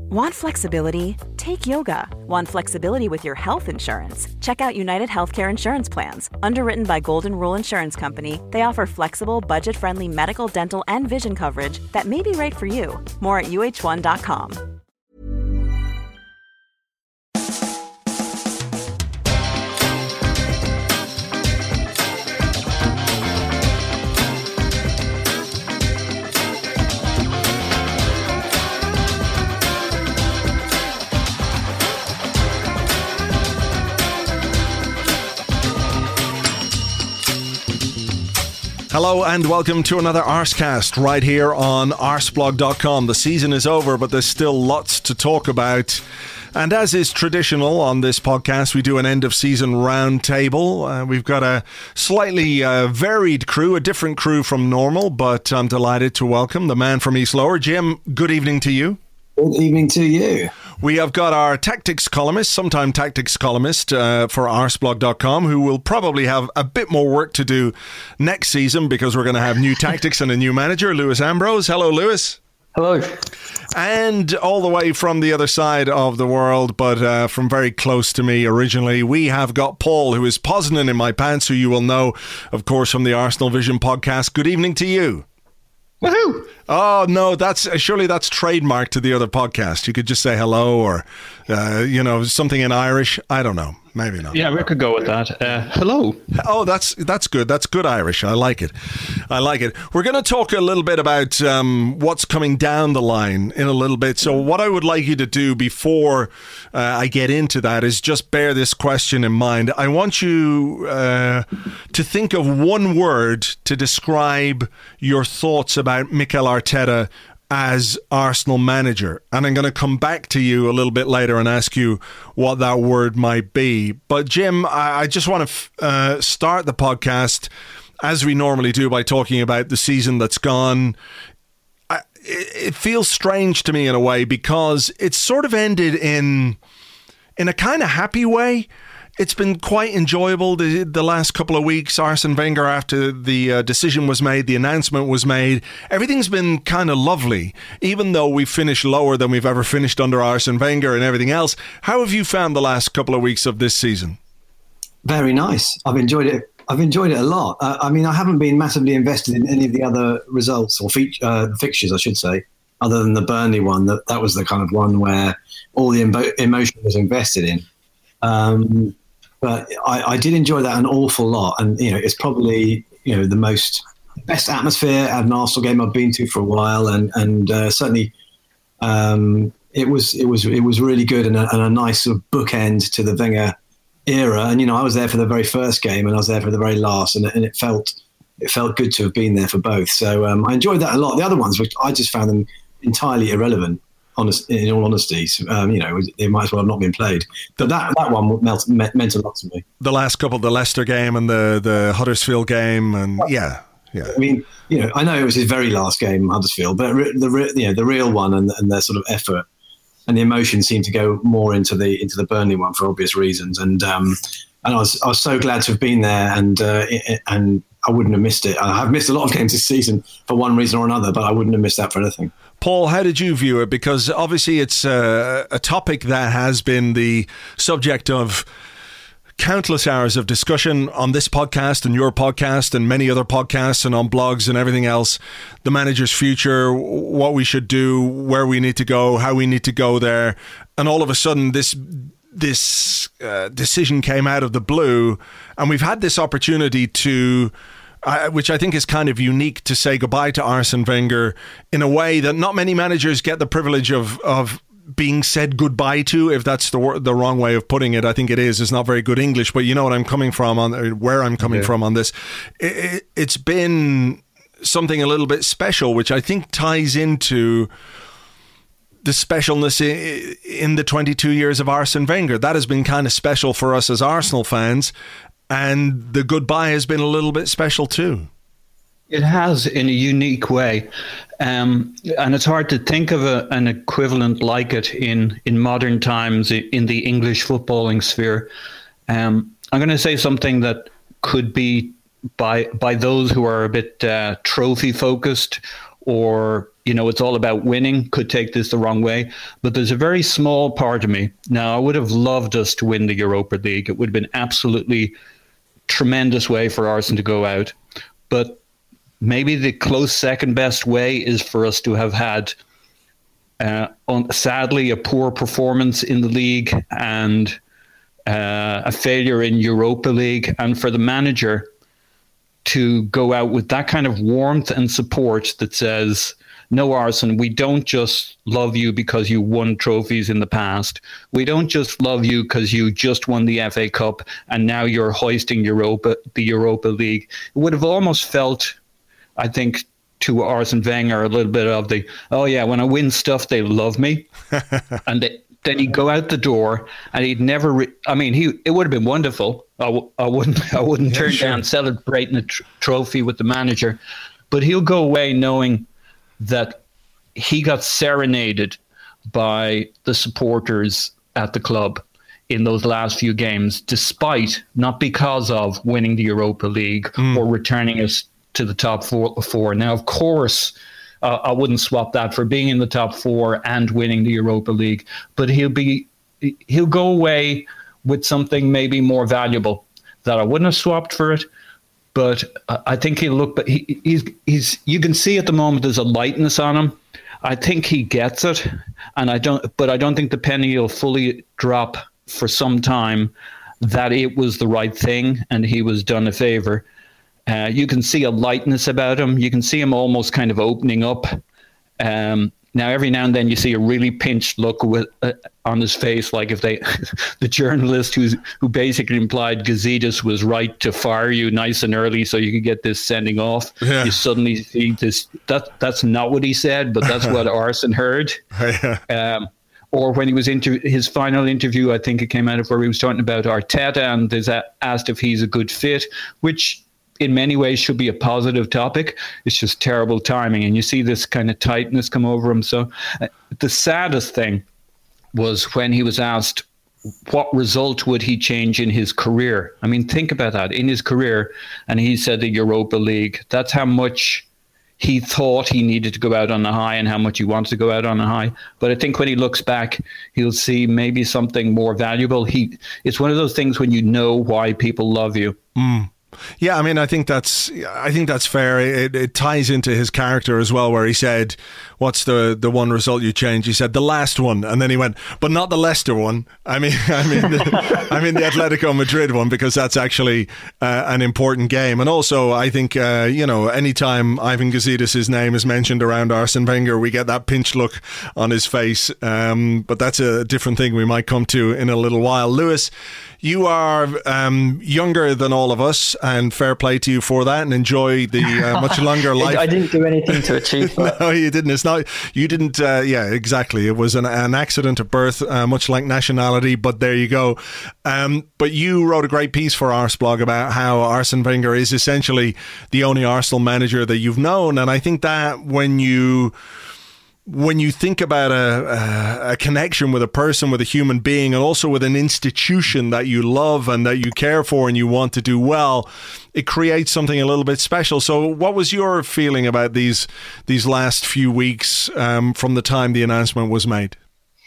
Want flexibility? Take yoga. Want flexibility with your health insurance? Check out United Healthcare Insurance Plans. Underwritten by Golden Rule Insurance Company, they offer flexible, budget-friendly medical, dental, and vision coverage that may be right for you. More at uh1.com. Hello and welcome to another Arsecast right here on arseblog.com. The season is over, but there's still lots to talk about. And as is traditional on this podcast, we do an end of season roundtable. We've got a slightly varied crew, a different crew from normal, but I'm delighted to welcome the man from East Lower. Jim, good evening to you. Good evening to you. We have got our tactics columnist, sometime tactics columnist for arseblog.com, who will probably have a bit more work to do next season because we're going to have new tactics and a new manager, Lewis Ambrose. Hello, Lewis. Hello. And all the way from the other side of the world, but from very close to me originally, we have got Paul, who is Poznan in my pants, who you will know, of course, from the Arsenal Vision podcast. Good evening to you. Woohoo! Oh, no, surely that's trademarked to the other podcast. You could just say hello or, something in Irish. I don't know. Maybe not. Yeah, we could go with that. Hello. Oh, that's good. That's good Irish. I like it. We're going to talk a little bit about what's coming down the line in a little bit. So what I would like you to do before I get into that is just bear this question in mind. I want you to think of one word to describe your thoughts about Mikel Arteta as Arsenal manager, and I'm going to come back to you a little bit later and ask you what that word might be. But Jim, I just want to start the podcast as we normally do by talking about the season that's gone. It feels strange to me in a way because it's sort of ended in a kind of happy way. It's been quite enjoyable the last couple of weeks. Arsene Wenger, after the decision was made, the announcement was made, everything's been kind of lovely, even though we finished lower than we've ever finished under Arsene Wenger and everything else. How have you found the last couple of weeks of this season? Very nice. I've enjoyed it a lot. I haven't been massively invested in any of the other results or fixtures, I should say, other than the Burnley one. That was the kind of one where all the emotion was invested in. But I did enjoy that an awful lot, and it's probably the best atmosphere at an Arsenal game I've been to for a while, and certainly it was really good and a nice sort of bookend to the Wenger era. And I was there for the very first game, and I was there for the very last, and it felt good to have been there for both. So I enjoyed that a lot. The other ones, which I just found them entirely irrelevant. In all honesty, they might as well have not been played. But that one meant a lot to me. The last couple, the Leicester game and the Huddersfield game, and yeah. I mean, I know it was his very last game, Huddersfield, but the real one and their sort of effort and the emotion seemed to go more into the Burnley one for obvious reasons. And I was so glad to have been there, and I wouldn't have missed it. I've missed a lot of games this season for one reason or another, but I wouldn't have missed that for anything. Paul, how did you view it? Because obviously it's a topic that has been the subject of countless hours of discussion on this podcast and your podcast and many other podcasts and on blogs and everything else. The manager's future, what we should do, where we need to go, how we need to go there. And all of a sudden this decision came out of the blue, and we've had this opportunity to... which I think is kind of unique, to say goodbye to Arsene Wenger in a way that not many managers get the privilege of being said goodbye to, if that's the wrong way of putting it. I think it is. It's not very good English, but you know what I'm coming from where I'm coming from on this. It's been something a little bit special, which I think ties into the specialness in the 22 years of Arsene Wenger. That has been kind of special for us as Arsenal fans. And the goodbye has been a little bit special too. It has, in a unique way. And it's hard to think of an equivalent like it in modern times in the English footballing sphere. I'm going to say something that could be by those who are a bit trophy focused or it's all about winning, could take this the wrong way. But there's a very small part of me. Now, I would have loved us to win the Europa League. It would have been absolutely tremendous way for Arsenal to go out. But maybe the close second best way is for us to have had, sadly, a poor performance in the league and a failure in Europa League, and for the manager to go out with that kind of warmth and support that says, no, Arsene, we don't just love you because you won trophies in the past. We don't just love you because you just won the FA Cup and now you're hoisting the Europa League. It would have almost felt, I think, to Arsene Wenger a little bit of the, oh yeah, when I win stuff, they love me. And then he'd go out the door and he'd never, it would have been wonderful. I wouldn't turn down celebrating a trophy with the manager, but he'll go away knowing that he got serenaded by the supporters at the club in those last few games, despite, not because of winning the Europa League or returning us to the top four. Now, of course, I wouldn't swap that for being in the top four and winning the Europa League, but he'll go away with something maybe more valuable that I wouldn't have swapped for it. But I think he'll look. But he's. You can see at the moment there's a lightness on him. I think he gets it, and I don't think the penny will fully drop for some time that it was the right thing and he was done a favor. You can see a lightness about him. You can see him almost kind of opening up. Now, every now and then you see a really pinched look on his face, like if the journalist who basically implied Gazidis was right to fire you nice and early so you could get this sending off. Yeah. You suddenly see this. That's not what he said, but that's what Arsene heard. Or when he was into his final interview, I think it came out of where he was talking about Arteta and is asked if he's a good fit, which in many ways should be a positive topic. It's just terrible timing. And you see this kind of tightness come over him. So the saddest thing was when he was asked what result would he change in his career. I mean, think about that, in his career. And he said the Europa League. That's how much he thought he needed to go out on a high and how much he wanted to go out on a high. But I think when he looks back, he'll see maybe something more valuable. It's one of those things when you know why people love you. Yeah, I mean, I think that's fair. It ties into his character as well, where he said, "What's the one result you changed?" He said, "The last one," and then he went, "But not the Leicester one." I mean the Atletico Madrid one, because that's actually an important game. And also, I think anytime Ivan Gazidis' name is mentioned around Arsene Wenger, we get that pinched look on his face. But that's a different thing we might come to in a little while. Lewis, you are younger than all of us, and fair play to you for that, and enjoy the much longer life. I didn't do anything to achieve that. No, you didn't. It's not. You didn't. Yeah, exactly. It was an accident of birth, much like nationality. But there you go. But you wrote a great piece for Arseblog about how Arsene Wenger is essentially the only Arsenal manager that you've known, and I think that when you think about a connection with a person, with a human being, and also with an institution that you love and that you care for and you want to do well, it creates something a little bit special. So what was your feeling about these last few weeks from the time the announcement was made?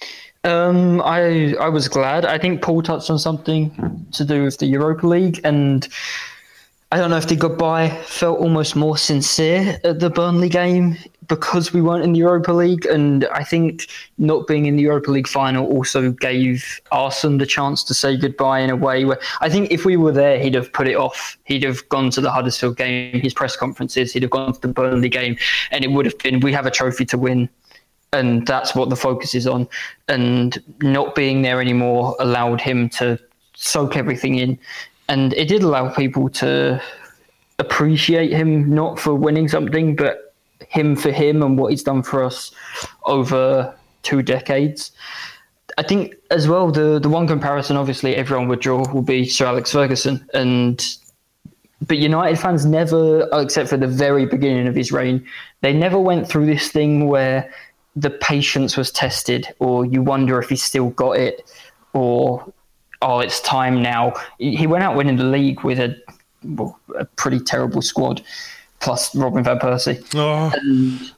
I was glad. I think Paul touched on something to do with the Europa League, and I don't know if the goodbye felt almost more sincere at the Burnley game because we weren't in the Europa League. And I think not being in the Europa League final also gave Arsene the chance to say goodbye in a way where I think if we were there, he'd have put it off. He'd have gone to the Huddersfield game, his press conferences, he'd have gone to the Burnley game, and it would have been, we have a trophy to win. And that's what the focus is on. And not being there anymore allowed him to soak everything in. And it did allow people to appreciate him, not for winning something, but him for him and what he's done for us over 2 decades. I think as well, the one comparison, obviously, everyone would draw will be Sir Alex Ferguson. But United fans never, except for the very beginning of his reign, they never went through this thing where the patience was tested, or you wonder if he's still got it, or oh, it's time now. He went out winning the league with a pretty terrible squad, plus Robin van Persie. Oh.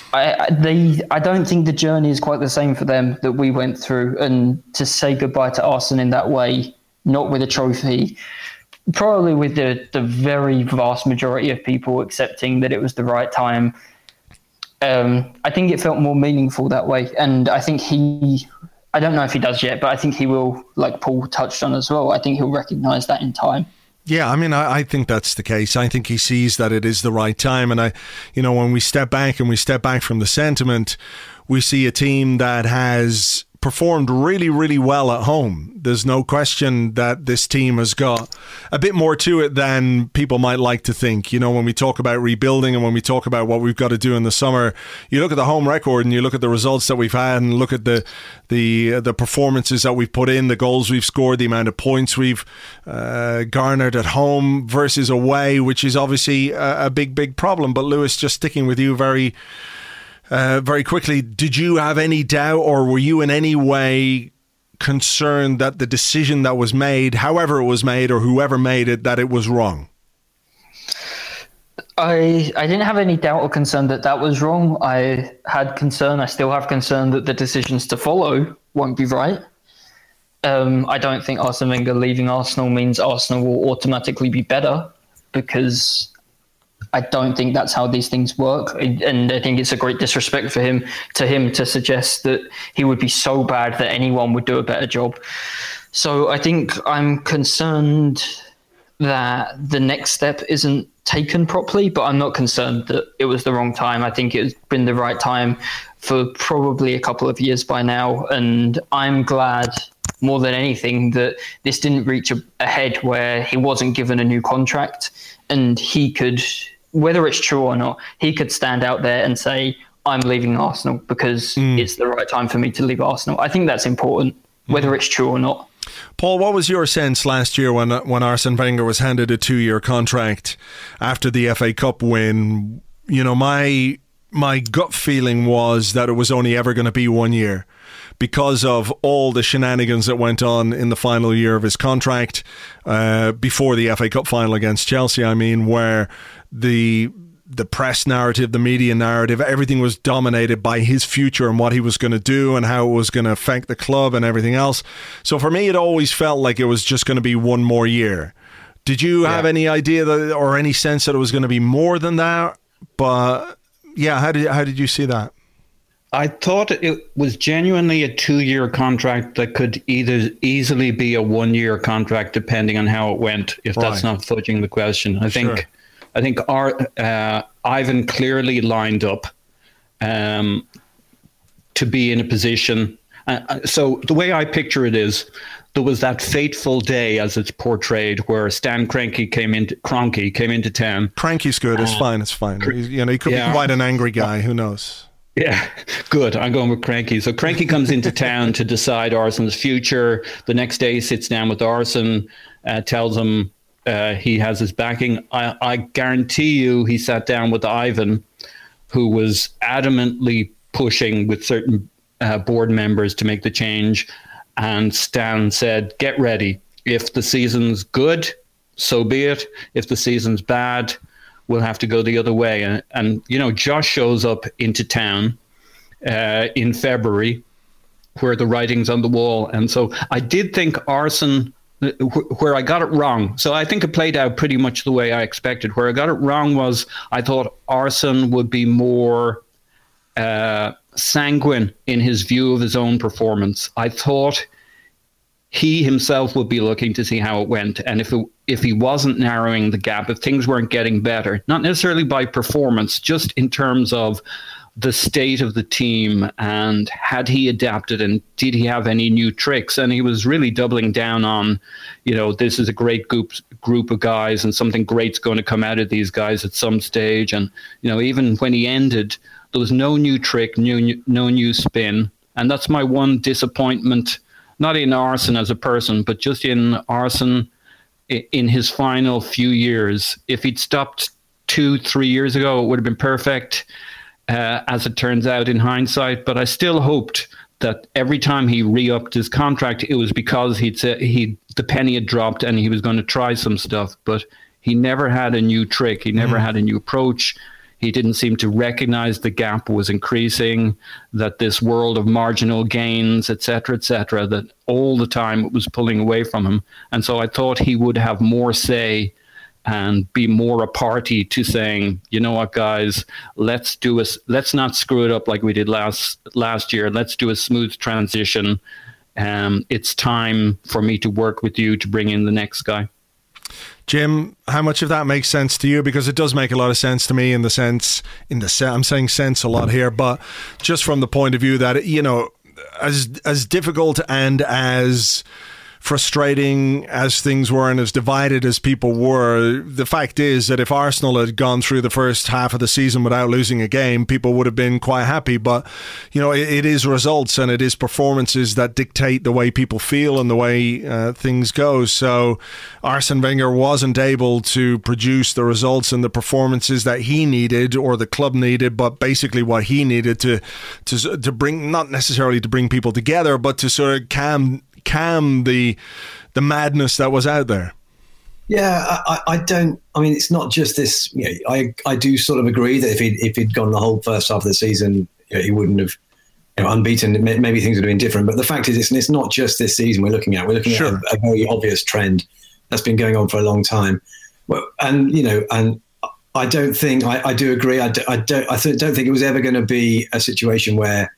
I don't think the journey is quite the same for them that we went through, and to say goodbye to Arsenal in that way, not with a trophy, probably with the very vast majority of people accepting that it was the right time. I think it felt more meaningful that way, and I think I don't know if he does yet, but I think he will, like Paul touched on as well, I think he'll recognise that in time. Yeah, I mean, I think that's the case. I think he sees that it is the right time. And when we step back from the sentiment, we see a team that has performed really, really well at home. There's no question that this team has got a bit more to it than people might like to think. When we talk about rebuilding and when we talk about what we've got to do in the summer, you look at the home record and you look at the results that we've had and look at the performances that we've put in, the goals we've scored, the amount of points we've garnered at home versus away, which is obviously a big, big problem. But Lewis, just sticking with you very quickly, did you have any doubt, or were you in any way concerned that the decision that was made, however it was made or whoever made it, that it was wrong? I didn't have any doubt or concern that was wrong. I still have concern that the decisions to follow won't be right. I don't think Arsene Wenger leaving Arsenal means Arsenal will automatically be better, because I don't think that's how these things work. And I think it's a great disrespect for him to suggest that he would be so bad that anyone would do a better job. So I think I'm concerned that the next step isn't taken properly, but I'm not concerned that it was the wrong time. I think it's been the right time for probably a couple of years by now. And I'm glad more than anything that this didn't reach a head where he wasn't given a new contract, and he could, whether it's true or not, he could stand out there and say, I'm leaving Arsenal because it's the right time for me to leave Arsenal. I think that's important, whether it's true or not. Paul, what was your sense last year when Arsene Wenger was handed a 2-year contract after the FA Cup win? My gut feeling was that it was only ever going to be 1 year, because of all the shenanigans that went on in the final year of his contract, before the FA Cup final against Chelsea, where the press narrative, the media narrative, everything was dominated by his future and what he was going to do and how it was going to affect the club and everything else. So for me, it always felt like it was just going to be 1 more year. Did you have any idea or any sense that it was going to be more than that? But yeah, how did you see that? I thought it was genuinely a 2-year contract that could either easily be a 1-year contract, depending on how it went, if that's not fudging the question. I think Ivan clearly lined up to be in a position. So the way I picture it is, there was that fateful day, as it's portrayed, where Stan Kroenke came into town. Kroenke's good. It's fine. He could be quite an angry guy. Who knows? Yeah, good. I'm going with Kroenke. So Kroenke comes into town to decide Arsene's future. The next day he sits down with Arsene, tells him he has his backing. I guarantee you he sat down with Ivan, who was adamantly pushing with certain board members to make the change. And Stan said, get ready. If the season's good, so be it. If the season's bad, we'll have to go the other way. And Josh shows up into town in February, where the writing's on the wall. And so I did think Arsene, where I got it wrong. So I think it played out pretty much the way I expected. Where I got it wrong was I thought Arsene would be more sanguine in his view of his own performance. I thought he himself would be looking to see how it went. And if he wasn't narrowing the gap, if things weren't getting better, not necessarily by performance, just in terms of the state of the team, and had he adapted, and did he have any new tricks? And he was really doubling down on, this is a great group of guys, and something great's going to come out of these guys at some stage. And, even when he ended, there was no new trick, no new spin. And that's my one disappointment, not in Arsene as a person, but just in Arsene in his final few years. If he'd stopped 2-3 years ago, it would have been perfect, as it turns out in hindsight. But I still hoped that every time he re-upped his contract, it was because the penny had dropped and he was going to try some stuff. But he never had a new trick. He never had a new approach. He didn't seem to recognize the gap was increasing, that this world of marginal gains, etc., that all the time it was pulling away from him. And so I thought he would have more say and be more a party to saying, you know what, guys, let's not screw it up like we did last year. Let's do a smooth transition. It's time for me to work with you to bring in the next guy. Jim, how much of that makes sense to you? Because it does make a lot of sense to me I'm saying sense a lot here, but just from the point of view that, you know, as difficult and as frustrating as things were and as divided as people were, the fact is that if Arsenal had gone through the first half of the season without losing a game, people would have been quite happy. But, you know, it is results and it is performances that dictate the way people feel and the way things go. So Arsene Wenger wasn't able to produce the results and the performances that he needed or the club needed, but basically what he needed to bring, not necessarily to bring people together, but to sort of calm the madness that was out there. Yeah, I mean, it's not just this. You know, I do sort of agree that if he'd gone the whole first half of the season, you know, he wouldn't have, you know, unbeaten. Maybe things would have been different. But the fact is, it's not just this season we're looking at. We're looking at a very obvious trend that's been going on for a long time. Well, and you know, and I don't think I do agree. I don't think it was ever going to be a situation where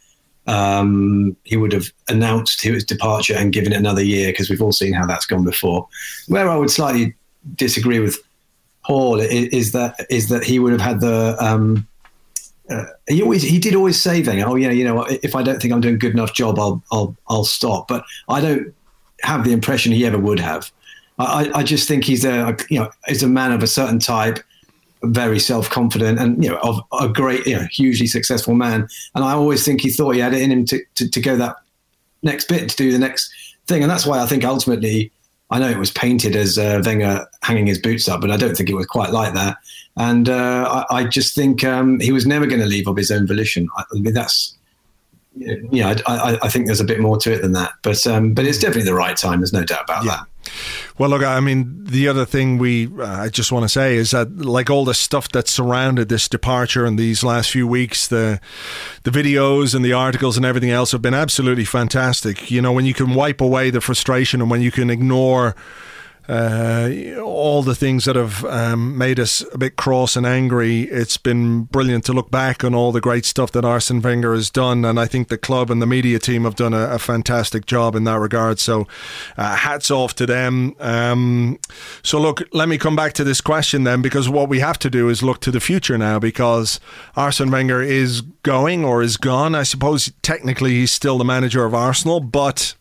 he would have announced his departure and given it another year, because we've all seen how that's gone before. Where I would slightly disagree with Paul is that he would have had the he did always say then, oh yeah, you know, if I don't think I'm doing a good enough job, I'll stop. But I don't have the impression he ever would have. I just think he's a man of a certain type, very self-confident, and, you know, of a great, you know, hugely successful man. And I always think he thought he had it in him to go that next bit, to do the next thing. And that's why I think ultimately, I know it was painted as Wenger hanging his boots up, but I don't think it was quite like that. And I just think he was never going to leave of his own volition. I mean, that's, you know, I think there's a bit more to it than that. But it's definitely the right time. There's no doubt about that. Well, look, I mean, the other thing I just want to say is that, like, all the stuff that surrounded this departure in these last few weeks, the videos and the articles and everything else have been absolutely fantastic. You know, when you can wipe away the frustration and when you can ignore all the things that have made us a bit cross and angry, it's been brilliant to look back on all the great stuff that Arsene Wenger has done, and I think the club and the media team have done a fantastic job in that regard, so hats off to them. So look, let me come back to this question then, because what we have to do is look to the future now, because Arsene Wenger is going, or is gone. I suppose technically he's still the manager of Arsenal, but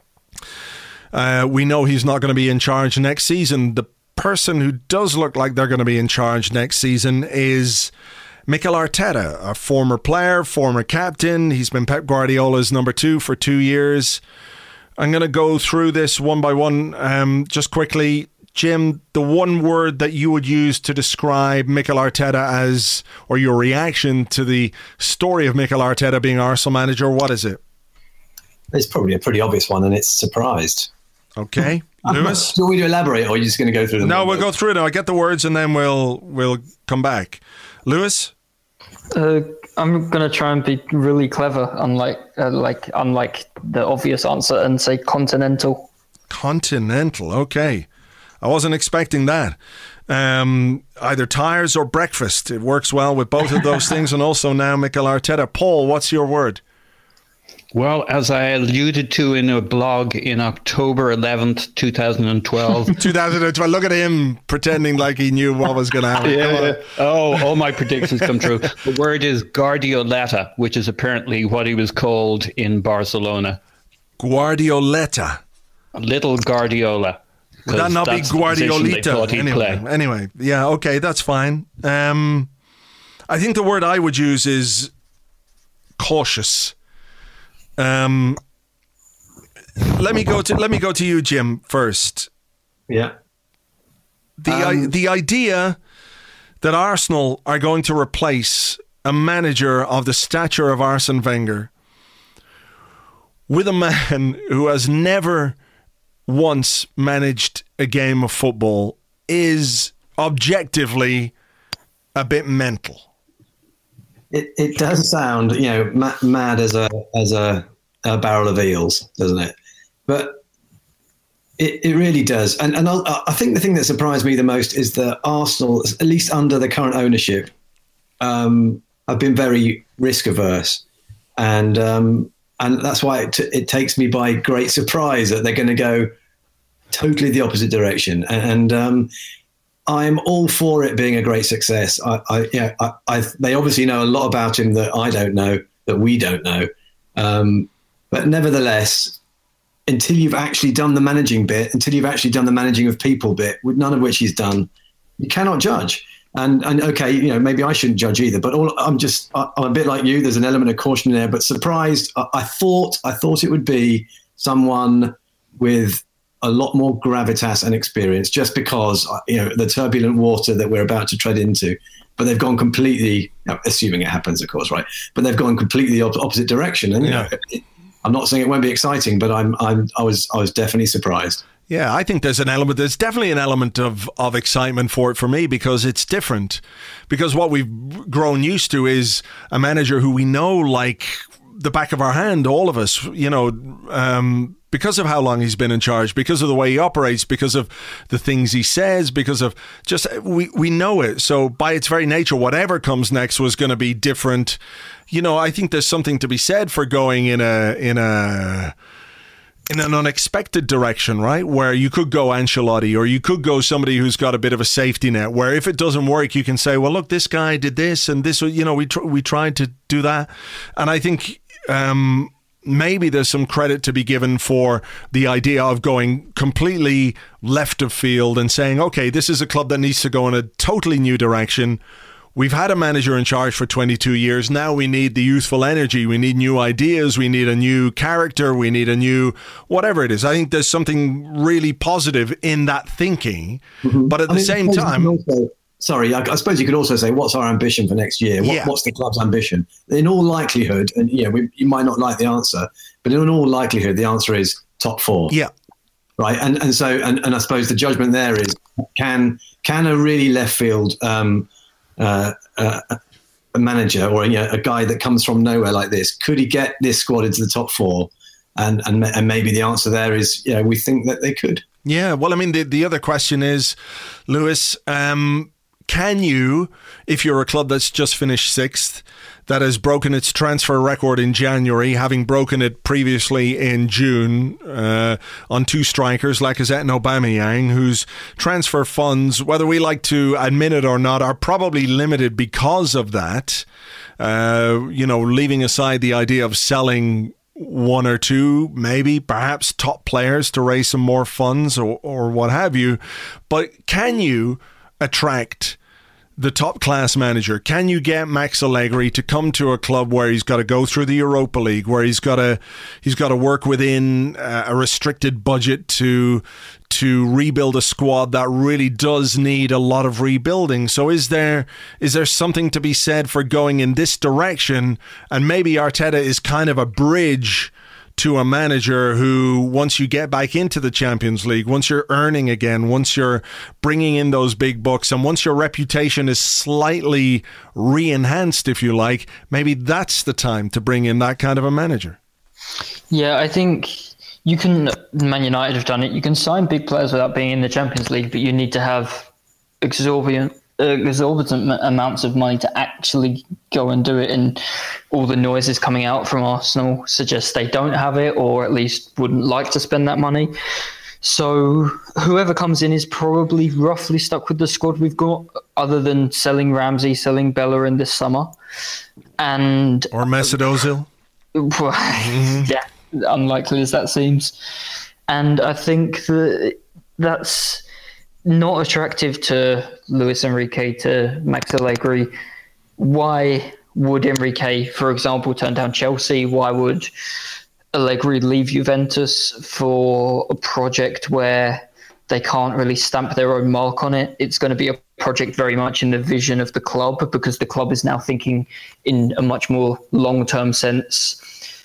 we know he's not going to be in charge next season. The person who does look like they're going to be in charge next season is Mikel Arteta, a former player, former captain. He's been Pep Guardiola's number 2 for 2 years. I'm going to go through this one by one just quickly. Jim, the one word that you would use to describe Mikel Arteta as, or your reaction to the story of Mikel Arteta being Arsenal manager, what is it? It's probably a pretty obvious one, and it's surprised. Okay. Lewis? Do you want me to elaborate, or are you just going to go through them? No, we'll go through it. I get the words and then we'll come back. Lewis? I'm going to try and be really clever, unlike the obvious answer, and say continental. Continental, okay. I wasn't expecting that. Either tires or breakfast. It works well with both of those things, and also now Mikel Arteta. Paul, what's your word? Well, as I alluded to in a blog in October 11th, 2012. 2012. Look at him pretending like he knew what was going to happen. Yeah. Oh, all my predictions come true. The word is Guardioletta, which is apparently what he was called in Barcelona. Guardioletta. Little Guardiola. Would that not be Guardiolita? Anyway, yeah, okay, that's fine. I think the word I would use is cautious. Let me go to you, Jim, first. Yeah. The idea that Arsenal are going to replace a manager of the stature of Arsene Wenger with a man who has never once managed a game of football is objectively a bit mental. it does sound, mad as a barrel of eels, doesn't it? But it really does. And I think the thing that surprised me the most is that Arsenal, at least under the current ownership, have been very risk averse. And that's why it takes me by great surprise that they're going to go totally the opposite direction. And I'm all for it being a great success. They obviously know a lot about him that I don't know, that we don't know. But nevertheless, until you've actually done the managing bit, until you've actually done the managing of people bit, with none of which he's done, you cannot judge. And okay, maybe I shouldn't judge either. But I'm a bit like you. There's an element of caution there, but surprised. I thought it would be someone with a lot more gravitas and experience, just because the turbulent water that we're about to tread into. But they've gone completely, assuming it happens, of course, right? But they've gone completely opposite direction, and I'm not saying it won't be exciting, but I was definitely surprised. Yeah, I think there's definitely an element of excitement for it for me, because it's different. Because what we've grown used to is a manager who we know like the back of our hand, all of us, because of how long he's been in charge, because of the way he operates, because of the things he says, because of just, we know it. So by its very nature, whatever comes next was going to be different. I think there's something to be said for going in an unexpected direction, right? Where you could go Ancelotti, or you could go somebody who's got a bit of a safety net, where if it doesn't work, you can say, well, look, this guy did this and this, we tried to do that. And I think maybe there's some credit to be given for the idea of going completely left of field and saying, okay, this is a club that needs to go in a totally new direction. We've had a manager in charge for 22 years. Now we need the youthful energy. We need new ideas. We need a new character. We need a new whatever it is. I think there's something really positive in that thinking. Mm-hmm. But at the same time... I suppose you could also say, what's our ambition for next year? What's the club's ambition? In all likelihood, and you might not like the answer, but in all likelihood, the answer is top four. Yeah. Right. And so I suppose the judgment there is, can a really left field a manager or a guy that comes from nowhere like this, could he get this squad into the top four? And maybe the answer there is, we think that they could. Yeah. Well, I mean, the other question is, Lewis, can you, if you're a club that's just finished sixth, that has broken its transfer record in January, having broken it previously in June on two strikers, Lacazette and Aubameyang, whose transfer funds, whether we like to admit it or not, are probably limited because of that, leaving aside the idea of selling one or two, maybe, perhaps top players to raise some more funds or what have you. But can you attract the top class manager? Can you get Max Allegri to come to a club where he's got to go through the Europa League, where he's got to work within a restricted budget to rebuild a squad that really does need a lot of rebuilding? So is there something to be said for going in this direction? And maybe Arteta is kind of a bridge to a manager who, once you get back into the Champions League, once you're earning again, once you're bringing in those big bucks, and once your reputation is slightly re-enhanced, if you like, maybe that's the time to bring in that kind of a manager. Yeah, I think Man United have done it. You can sign big players without being in the Champions League, but you need to have exorbitant amounts of money to actually go and do it, and all the noises coming out from Arsenal suggest they don't have it, or at least wouldn't like to spend that money. So whoever comes in is probably roughly stuck with the squad we've got, other than selling Ramsey, selling Bellerin this summer, or Mesut Ozil. Yeah, unlikely as that seems. And I think that's not attractive to Luis Enrique, to Max Allegri. Why would Enrique, for example, turn down Chelsea? Why would Allegri leave Juventus for a project where they can't really stamp their own mark on it? It's going to be a project very much in the vision of the club, because the club is now thinking in a much more long-term sense.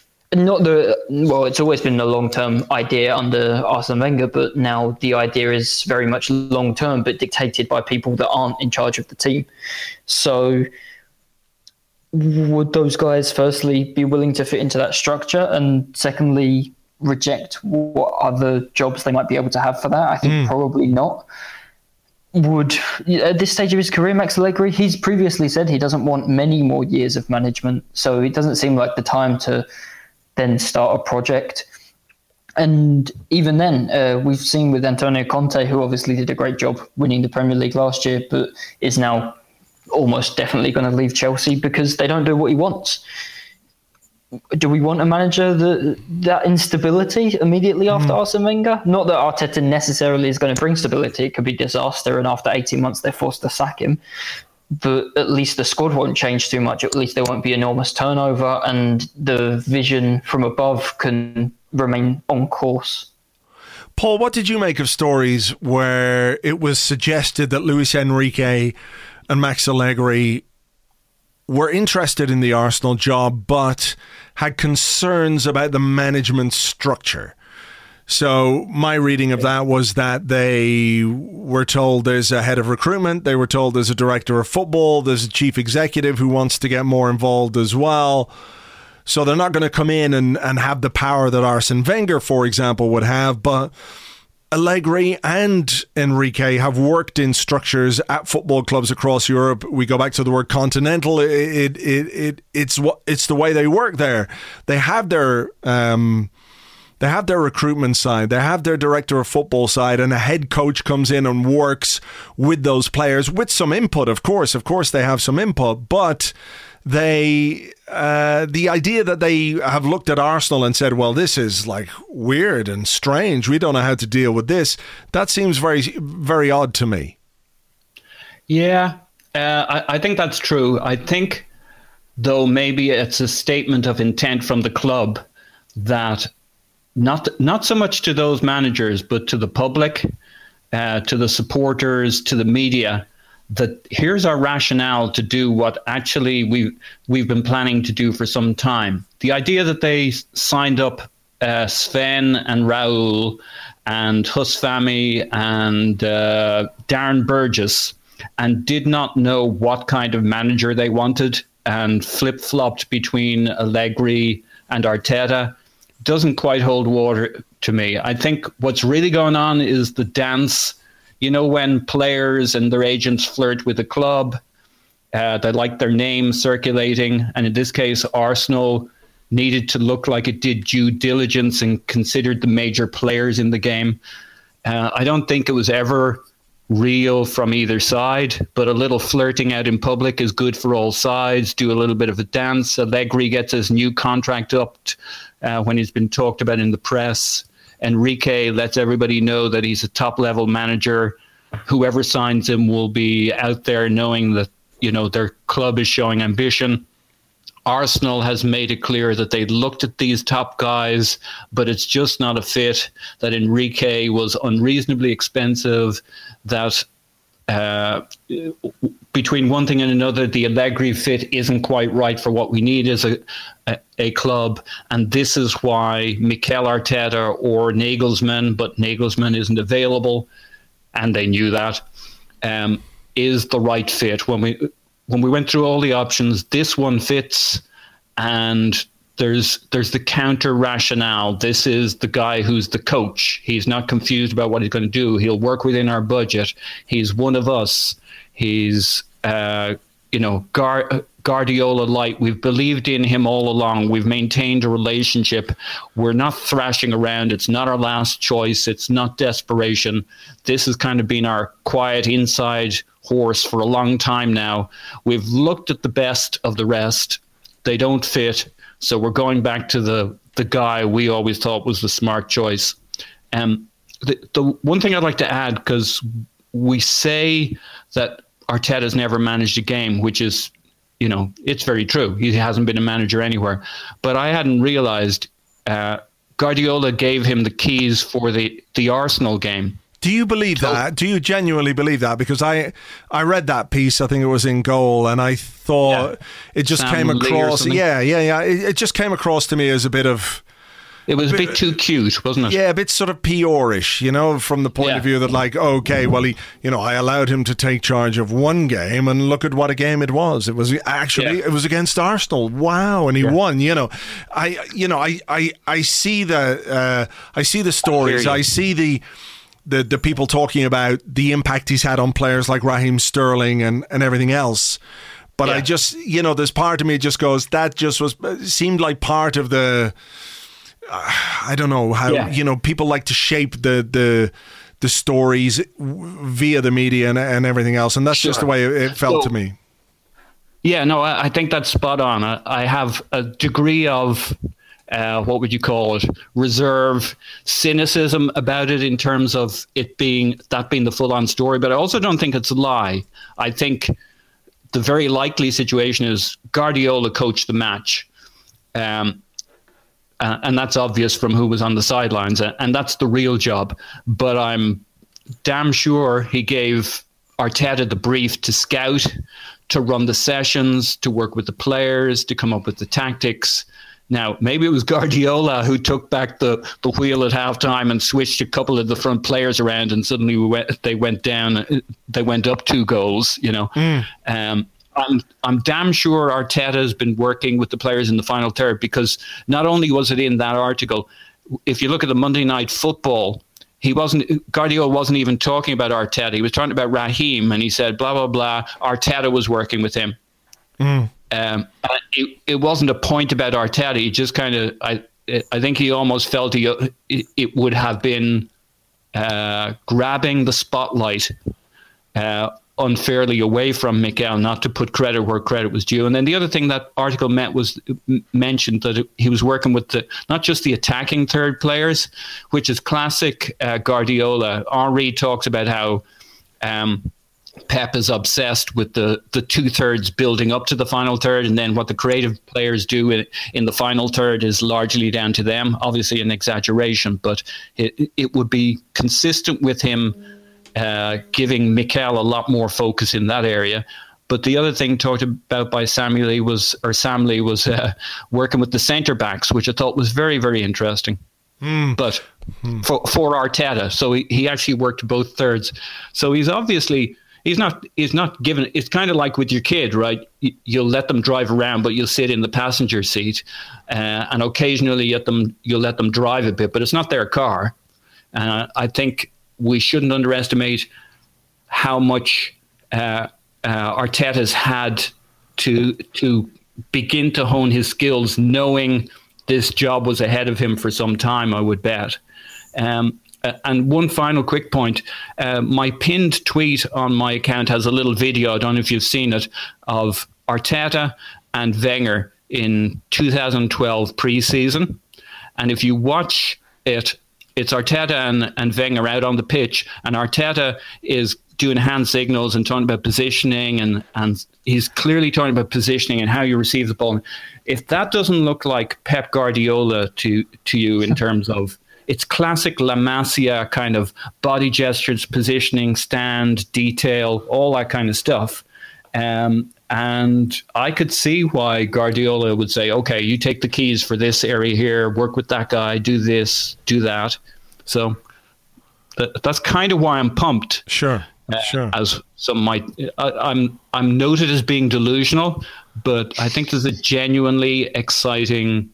It's always been a long-term idea under Arsene Wenger, but now the idea is very much long-term, but dictated by people that aren't in charge of the team. So would those guys firstly be willing to fit into that structure, and secondly reject what other jobs they might be able to have for that? I think probably not. Would, at this stage of his career, Max Allegri, he's previously said he doesn't want many more years of management, so it doesn't seem like the time to then start a project. And even then, we've seen with Antonio Conte, who obviously did a great job winning the Premier League last year, but is now almost definitely going to leave Chelsea because they don't do what he wants. Do we want a manager that instability immediately after Arsene Wenger? Not that Arteta necessarily is going to bring stability. It could be disaster, and after 18 months they're forced to sack him. But at least the squad won't change too much. At least there won't be enormous turnover, and the vision from above can remain on course. Paul, what did you make of stories where it was suggested that Luis Enrique and Max Allegri were interested in the Arsenal job but had concerns about the management structure? So my reading of that was that they were told there's a head of recruitment, they were told there's a director of football, there's a chief executive who wants to get more involved as well. So they're not going to come in and have the power that Arsene Wenger, for example, would have. But Allegri and Enrique have worked in structures at football clubs across Europe. We go back to the word continental. It's the way they work there. They have their recruitment side. They have their director of football side, and a head coach comes in and works with those players with some input. Of course, they have some input, but the idea that they have looked at Arsenal and said, well, this is like weird and strange, we don't know how to deal with this, that seems very, very odd to me. Yeah, I think that's true. I think, though, maybe it's a statement of intent from the club that not so much to those managers, but to the public, to the supporters, to the media, that here's our rationale to do what actually we've been planning to do for some time. The idea that they signed up Sven and Raul and Huss Fahmy and Darren Burgess and did not know what kind of manager they wanted and flip-flopped between Allegri and Arteta doesn't quite hold water to me. I think what's really going on is the dance. You know, when players and their agents flirt with a club, they like their name circulating. And in this case, Arsenal needed to look like it did due diligence and considered the major players in the game. I don't think it was ever real from either side, but a little flirting out in public is good for all sides. Do a little bit of a dance. Allegri gets his new contract up when he's been talked about in the press. Enrique lets everybody know that he's a top-level manager. Whoever signs him will be out there knowing that, you know, their club is showing ambition. Arsenal has made it clear that they looked at these top guys, but it's just not a fit, that Enrique was unreasonably expensive, that between one thing and another, the Allegri fit isn't quite right for what we need as a club. And this is why Mikel Arteta or Nagelsmann, but Nagelsmann isn't available, and they knew that, is the right fit. When we went through all the options, this one fits, and there's the counter rationale. This is the guy who's the coach. He's not confused about what he's going to do. He'll work within our budget. He's one of us. He's, Guardiola light. We've believed in him all along. We've maintained a relationship. We're not thrashing around. It's not our last choice. It's not desperation. This has kind of been our quiet inside horse for a long time now. We've looked at the best of the rest. They don't fit. So we're going back to the guy we always thought was the smart choice. The one thing I'd like to add, because we say that Arteta's never managed a game, which is, you know, it's very true. He hasn't been a manager anywhere. But I hadn't realized Guardiola gave him the keys for the Arsenal game. Do you believe that? Do you genuinely believe that? Because I read that piece, I think it was in Goal, and I thought it just came across. Yeah. It just came across to me as a bit of It was a bit too cute, wasn't it? Yeah, a bit sort of Piorish, from the point of view that, like, okay, well, I allowed him to take charge of one game, and look at what a game it was. It was actually it was against Arsenal. Wow, and he won. I see the stories. I see the people talking about the impact he's had on players like Raheem Sterling and everything else. But I just, there's part of me just goes, that just seemed like part of the. I don't know how people like to shape the stories via the media and everything else, and that's just the way it felt to me. Yeah, no, I think that's spot on. I have a degree of what would you call it, reserve, cynicism about it in terms of it being the full-on story, but I also don't think it's a lie. I think the very likely situation is Guardiola coached the match. And that's obvious from who was on the sidelines, and that's the real job. But I'm damn sure he gave Arteta the brief to scout, to run the sessions, to work with the players, to come up with the tactics. Now, maybe it was Guardiola who took back the wheel at halftime and switched a couple of the front players around, and suddenly they went down. They went up 2 goals. I'm damn sure Arteta has been working with the players in the final third, because not only was it in that article, if you look at the Monday Night Football, Guardiola wasn't even talking about Arteta. He was talking about Raheem, and he said, blah, blah, blah, Arteta was working with him. It wasn't a point about Arteta. He just kind of, I think he almost felt it would have been grabbing the spotlight unfairly away from Mikel, not to put credit where credit was due. And then the other thing that article mentioned that he was working with not just the attacking third players, which is classic Guardiola. Henry talks about how Pep is obsessed with the 2/3 building up to the final third, and then what the creative players do in the final third is largely down to them. Obviously an exaggeration, but it would be consistent with him giving Mikel a lot more focus in that area. But the other thing talked about by Sam Lee was working with the centre backs, which I thought was very, very interesting. But for Arteta, so he actually worked both thirds. So he's obviously he's not given. It's kind of like with your kid, right? You'll let them drive around, but you'll sit in the passenger seat, and occasionally you'll let them drive a bit, but it's not their car. And I think we shouldn't underestimate how much Arteta's had to begin to hone his skills, knowing this job was ahead of him for some time, I would bet. And one final quick point. My pinned tweet on my account has a little video, I don't know if you've seen it, of Arteta and Wenger in 2012 pre-season. And if you watch it, it's Arteta and Wenger out on the pitch, and Arteta is doing hand signals and talking about positioning, and he's clearly talking about positioning and how you receive the ball. If that doesn't look like Pep Guardiola to you in terms of it's classic La Masia kind of body gestures, positioning, stand, detail, all that kind of stuff. And I could see why Guardiola would say, okay, you take the keys for this area here, work with that guy, do this, do that. So that's kind of why I'm pumped. Sure. As some might, I'm noted as being delusional, but I think there's a genuinely exciting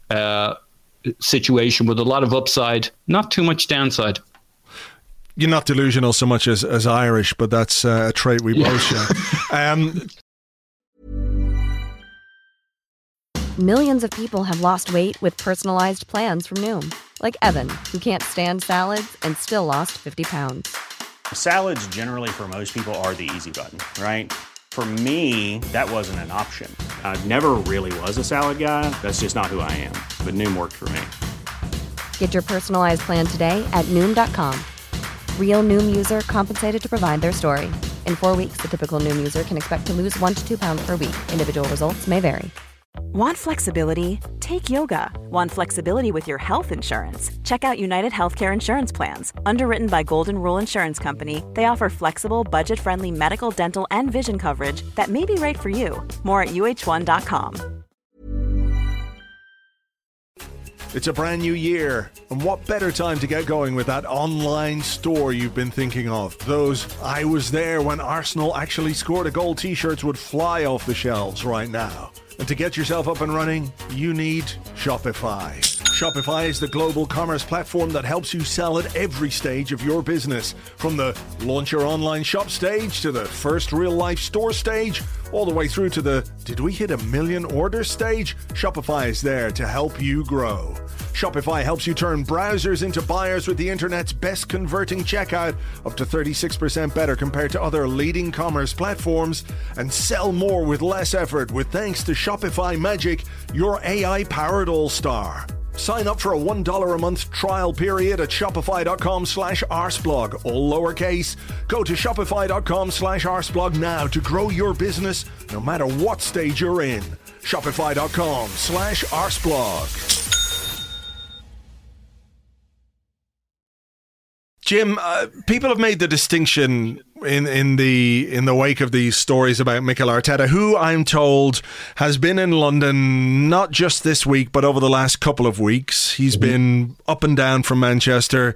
situation with a lot of upside, not too much downside. You're not delusional so much as Irish, but that's a trait we both share. Millions of people have lost weight with personalized plans from Noom. Like Evan, who can't stand salads and still lost 50 pounds. Salads generally for most people are the easy button, right? For me, that wasn't an option. I never really was a salad guy. That's just not who I am. But Noom worked for me. Get your personalized plan today at Noom.com. Real Noom user compensated to provide their story. In 4 weeks, the typical Noom user can expect to lose 1 to 2 pounds per week. Individual results may vary. Want flexibility? Take yoga. Want flexibility with your health insurance? Check out United Healthcare Insurance Plans. Underwritten by Golden Rule Insurance Company, they offer flexible, budget-friendly medical, dental, and vision coverage that may be right for you. More at uh1.com. It's a brand new year, and what better time to get going with that online store you've been thinking of? Those "I was there when Arsenal actually scored a goal" t-shirts would fly off the shelves right now. And to get yourself up and running, you need Shopify. Shopify is the global commerce platform that helps you sell at every stage of your business. From the launch your online shop stage to the first real-life store stage, all the way through to the "did we hit 1 million orders" stage, Shopify is there to help you grow. Shopify helps you turn browsers into buyers with the internet's best converting checkout, up to 36% better compared to other leading commerce platforms, and sell more with less effort with thanks to Shopify Magic, your AI-powered all-star. Sign up for a $1 a month trial period at shopify.com/arsblog, all lowercase. Go to shopify.com/arsblog now to grow your business no matter what stage you're in. Shopify.com/arsblog. Jim, people have made the distinction in the wake of these stories about Mikel Arteta, who I'm told has been in London not just this week, but over the last couple of weeks. He's been up and down from Manchester.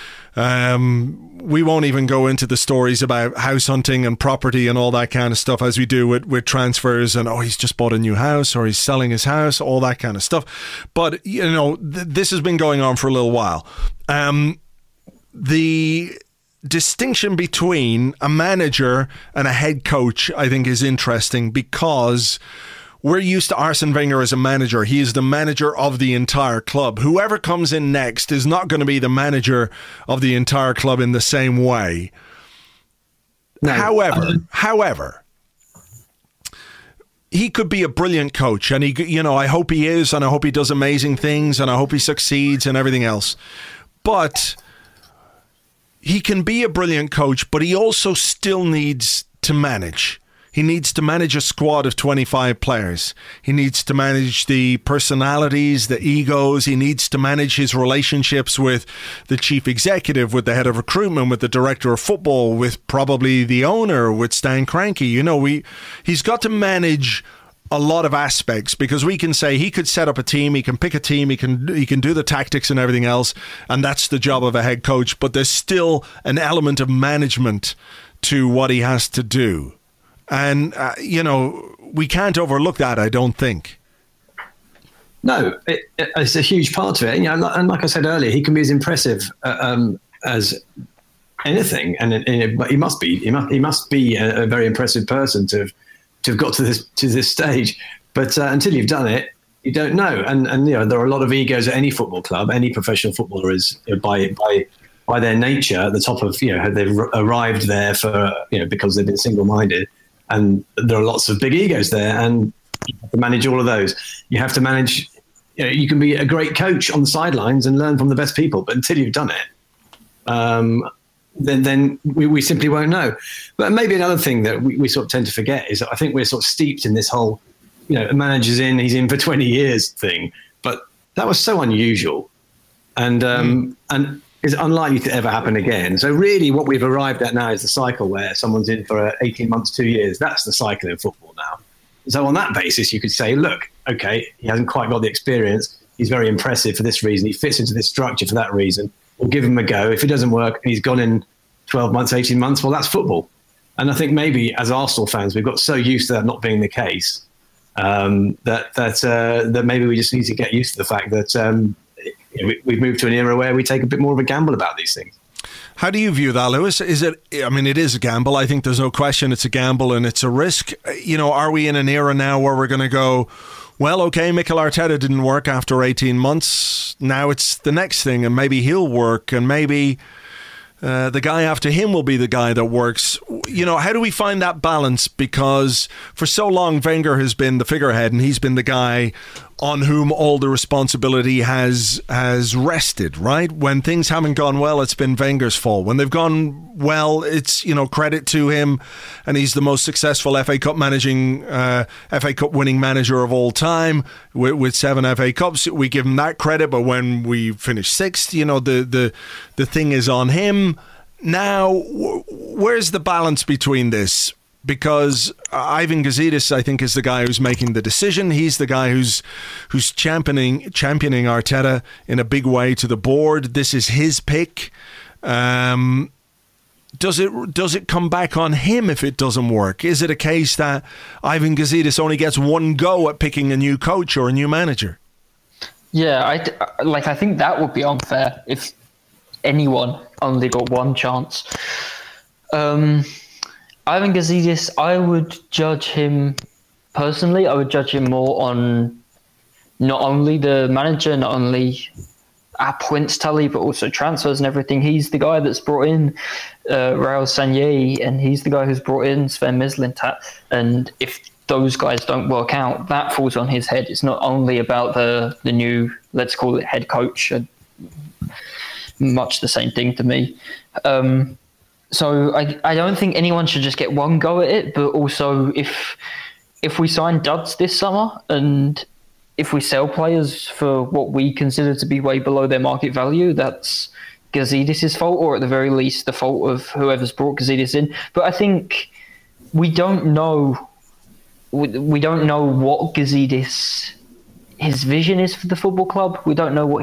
We won't even go into the stories about house hunting and property and all that kind of stuff as we do with transfers and, he's just bought a new house or he's selling his house, all that kind of stuff. But, this has been going on for a little while. The distinction between a manager and a head coach, I think, is interesting because we're used to Arsene Wenger as a manager. He is the manager of the entire club. Whoever comes in next is not going to be the manager of the entire club in the same way. No, however, he could be a brilliant coach, and I hope he is, and I hope he does amazing things, and I hope he succeeds and everything else. But he can be a brilliant coach, but he also still needs to manage. He needs to manage a squad of 25 players. He needs to manage the personalities, the egos. He needs to manage his relationships with the chief executive, with the head of recruitment, with the director of football, with probably the owner, with Stan Kroenke. He's got to manage a lot of aspects, because we can say he could set up a team, he can pick a team, he can do the tactics and everything else, and that's the job of a head coach, but there's still an element of management to what he has to do. And we can't overlook that, I don't think. No, it's a huge part of it. And like I said earlier, he can be as impressive as anything, but he must be a very impressive person to have got to this stage, but until you've done it, you don't know. And there are a lot of egos at any football club. Any professional footballer is by their nature at the top of they've arrived there for because they've been single-minded, and there are lots of big egos there, and you have to manage all of those. You have to manage. You can be a great coach on the sidelines and learn from the best people, but until you've done it, then we simply won't know. But maybe another thing that we sort of tend to forget is that I think we're sort of steeped in this whole, a manager's in, he's in for 20 years thing. But that was so unusual and is unlikely to ever happen again. So really what we've arrived at now is the cycle where someone's in for 18 months, 2 years. That's the cycle in football now. So on that basis, you could say, look, okay, he hasn't quite got the experience. He's very impressive for this reason. He fits into this structure for that reason. We'll give him a go. If it doesn't work and he's gone in 12 months, 18 months, well, that's football. And I think maybe as Arsenal fans, we've got so used to that not being the case that maybe we just need to get used to the fact that we've moved to an era where we take a bit more of a gamble about these things. How do you view that, Lewis? It is a gamble. I think there's no question it's a gamble and it's a risk. Are we in an era now where we're going to go, well, okay, Mikel Arteta didn't work after 18 months. Now it's the next thing, and maybe he'll work, and maybe the guy after him will be the guy that works. How do we find that balance? Because for so long, Wenger has been the figurehead, and he's been the guy on whom all the responsibility has rested, right? When things haven't gone well, it's been Wenger's fault. When they've gone well, it's, credit to him, and he's the most successful FA Cup winning manager of all time with 7 FA Cups. We give him that credit, but when we finish 6th, the thing is on him. Now, where's the balance between this? because Ivan Gazidis, I think, is the guy who's making the decision. He's the guy who's championing Arteta in a big way to the board. This is his pick. Does it come back on him if it doesn't work? Is it a case that Ivan Gazidis only gets one go at picking a new coach or a new manager? Yeah, I think that would be unfair if anyone only got one chance. Ivan Gazidis, I would judge him personally. I would judge him more on not only the manager, not only our points tally, but also transfers and everything. He's the guy that's brought in Raul Sanllehi, and he's the guy who's brought in Sven Mislintat. And if those guys don't work out, that falls on his head. It's not only about the new, let's call it head coach, much the same thing to me. So I don't think anyone should just get one go at it, but also if we sign duds this summer and if we sell players for what we consider to be way below their market value, that's Gazidis' fault, or at the very least the fault of whoever's brought Gazidis in. But I think we don't know what Gazidis, his vision is for the football club. We don't know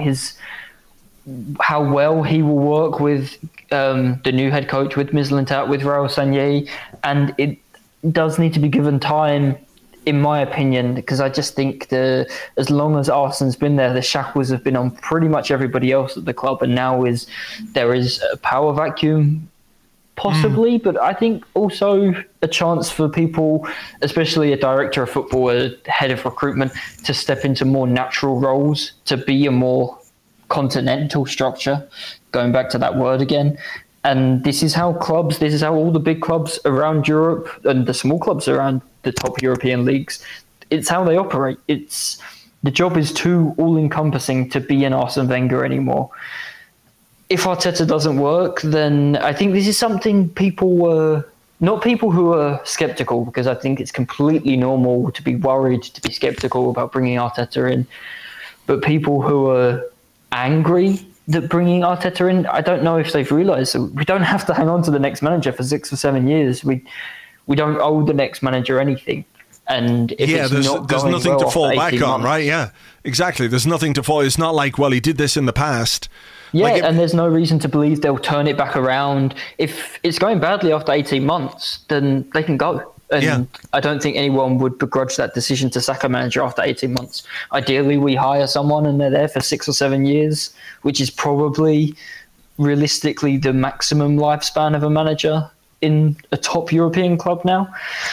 how well he will work with the new head coach, with Mislintat, with Raul Sanllehi, and it does need to be given time, in my opinion, because I just think as long as Arsene's been there, the shackles have been on pretty much everybody else at the club, and now there is a power vacuum, possibly, but I think also a chance for people, especially a director of football, a head of recruitment, to step into more natural roles, to be a more continental structure, going back to that word again. And this is how all the big clubs around Europe and the small clubs around the top European leagues, it's how they operate. The job is too all-encompassing to be an Arsene Wenger anymore. If Arteta doesn't work, then I think this is something not people who are sceptical, because I think it's completely normal to be worried, to be sceptical about bringing Arteta in, but people who are angry that bringing Arteta in, I don't know if they've realised that we don't have to hang on to the next manager for 6 or 7 years. We don't owe the next manager anything. And if there's nothing to fall back on, right? Yeah, exactly. There's nothing to fall. It's not like, well, he did this in the past. Yeah, and there's no reason to believe they'll turn it back around. If it's going badly after 18 months, then they can go. And I don't think anyone would begrudge that decision to sack a manager after 18 months. Ideally, we hire someone and they're there for 6 or 7 years, which is probably realistically the maximum lifespan of a manager in a top European club now.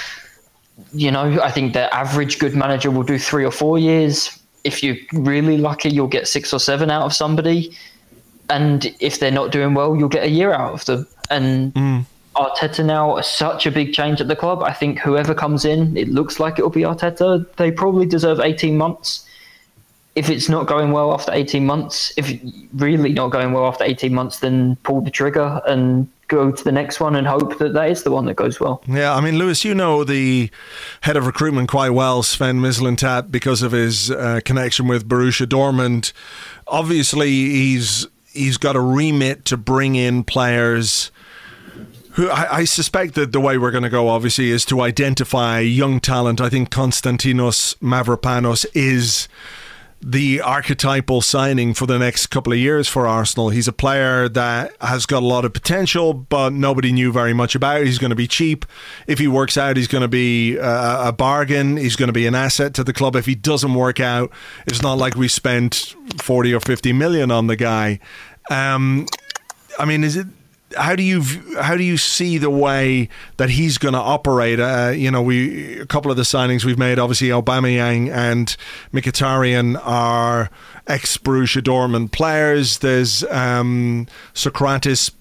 I think the average good manager will do 3 or 4 years. If you're really lucky, you'll get 6 or 7 out of somebody. And if they're not doing well, you'll get a year out of them. And Arteta now is such a big change at the club. I think whoever comes in, it looks like it will be Arteta. They probably deserve 18 months. If it's not going well after 18 months, then pull the trigger and go to the next one and hope that is the one that goes well. Yeah, I mean, Lewis, you know the head of recruitment quite well, Sven Mislintat, because of his connection with Borussia Dortmund. Obviously, he's got a remit to bring in players who I suspect that the way we're going to go, obviously, is to identify young talent. I think Konstantinos Mavropanos is the archetypal signing for the next couple of years for Arsenal. He's a player that has got a lot of potential, but nobody knew very much about. He's going to be cheap. If he works out, he's going to be a bargain. He's going to be an asset to the club. If he doesn't work out, it's not like we spent 40 or 50 million on the guy. I mean, how do you see the way that he's going to operate? A couple of the signings we've made, obviously Aubameyang and Mkhitaryan are ex-Borussia Dortmund players. There's Socrates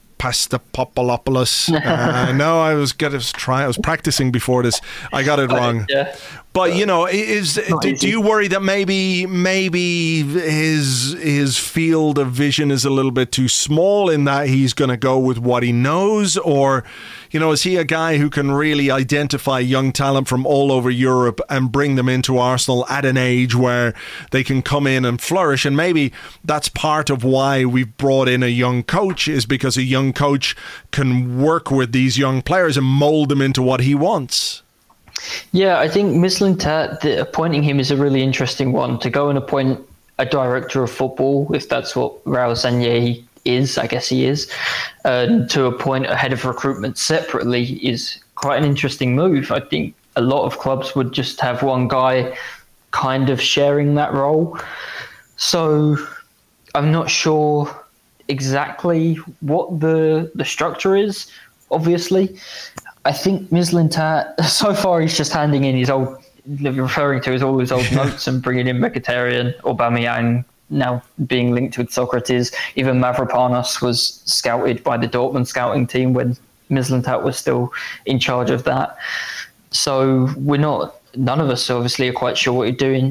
Pastapopoulos. No, I was practicing before this. I got it wrong. Yeah. But do you worry that maybe his field of vision is a little bit too small in that he's going to go with what he knows, or is he a guy who can really identify young talent from all over Europe and bring them into Arsenal at an age where they can come in and flourish? And maybe that's part of why we've brought in a young coach, is because a young coach can work with these young players and mold them into what he wants. Yeah, I think Mislintat, appointing him is a really interesting one. To go and appoint a director of football, if that's what Raul Sanllehi is, I guess he is, to appoint a head of recruitment separately is quite an interesting move. I think a lot of clubs would just have one guy kind of sharing that role. So I'm not sure exactly what the structure is, obviously. I think Mislintat, so far he's just handing in his old, referring to all his old notes and bringing in Mkhitaryan, Aubameyang, now being linked with Socrates. Even Mavropanos was scouted by the Dortmund scouting team when Mislintat was still in charge of that. So none of us obviously are quite sure what he's doing.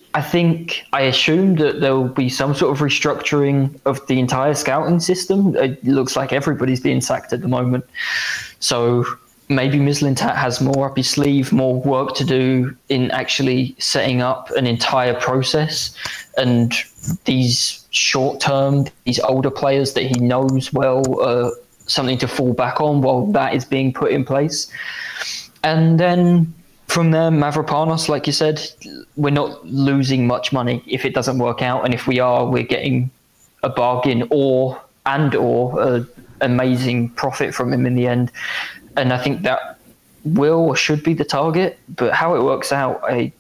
I assume that there will be some sort of restructuring of the entire scouting system. It looks like everybody's being sacked at the moment. So maybe Mislintat has more up his sleeve, more work to do in actually setting up an entire process, and these short-term, these older players that he knows well, something to fall back on while that is being put in place. And then from there, Mavropanos, like you said, we're not losing much money if it doesn't work out, and if we are, we're getting a bargain or amazing profit from him in the end. And I think that will or should be the target, but how it works out,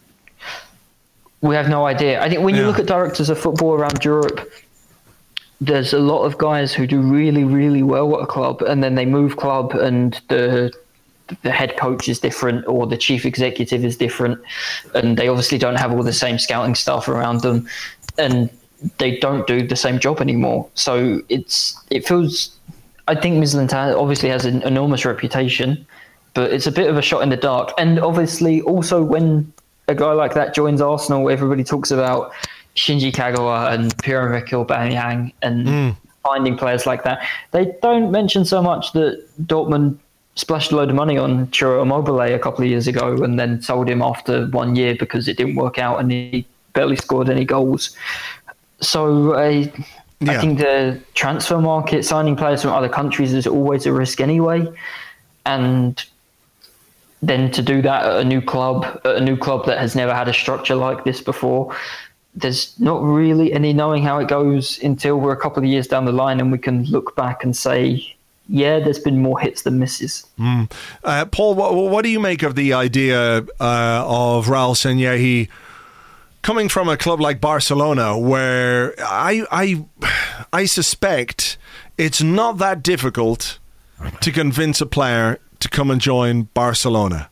we have no idea. I think when you look at directors of football around Europe, there's a lot of guys who do really, really well at a club, and then they move club and the head coach is different or the chief executive is different, and they obviously don't have all the same scouting staff around them, and they don't do the same job anymore. So it feels... I think Mislintat obviously has an enormous reputation, but it's a bit of a shot in the dark. And obviously also when a guy like that joins Arsenal, everybody talks about Shinji Kagawa and Pierre-Emerick Aubameyang and finding players like that. They don't mention so much that Dortmund splashed a load of money on Ciro Immobile a couple of years ago and then sold him after 1 year because it didn't work out and he barely scored any goals. So I think the transfer market, signing players from other countries, is always a risk anyway. And then to do that at a new club that has never had a structure like this before, there's not really any knowing how it goes until we're a couple of years down the line and we can look back and say, yeah, there's been more hits than misses. Paul, what do you make of the idea of Raul Sanllehi coming from a club like Barcelona, where I suspect it's not that difficult to convince a player to come and join Barcelona?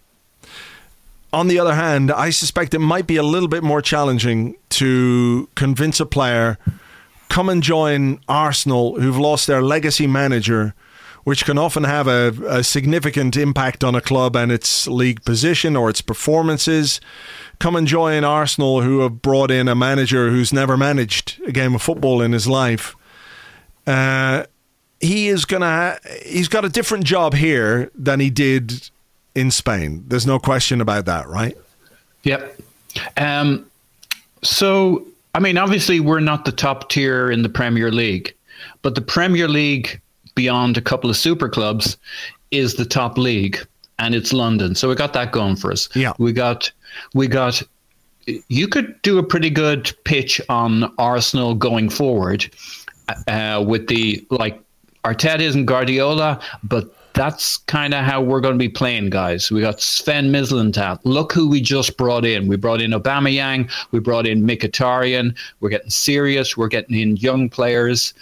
On the other hand, I suspect it might be a little bit more challenging to convince a player come and join Arsenal, who've lost their legacy manager, which can often have a significant impact on a club and its league position or its performances. Come and join Arsenal, who have brought in a manager who's never managed a game of football in his life. He's got a different job here than he did in Spain. There's no question about that, right? Yep. So, I mean, obviously we're not the top tier in the Premier League, but the Premier League, beyond a couple of super clubs, is the top league, and it's London. So we got that going for us. Yeah. We got. You could do a pretty good pitch on Arsenal going forward, with the, like, Arteta isn't Guardiola, but that's kind of how we're going to be playing, guys. We got Sven Mislintat. Look who we just brought in. We brought in Aubameyang. We brought in Mkhitaryan. We're getting serious. We're getting in young players.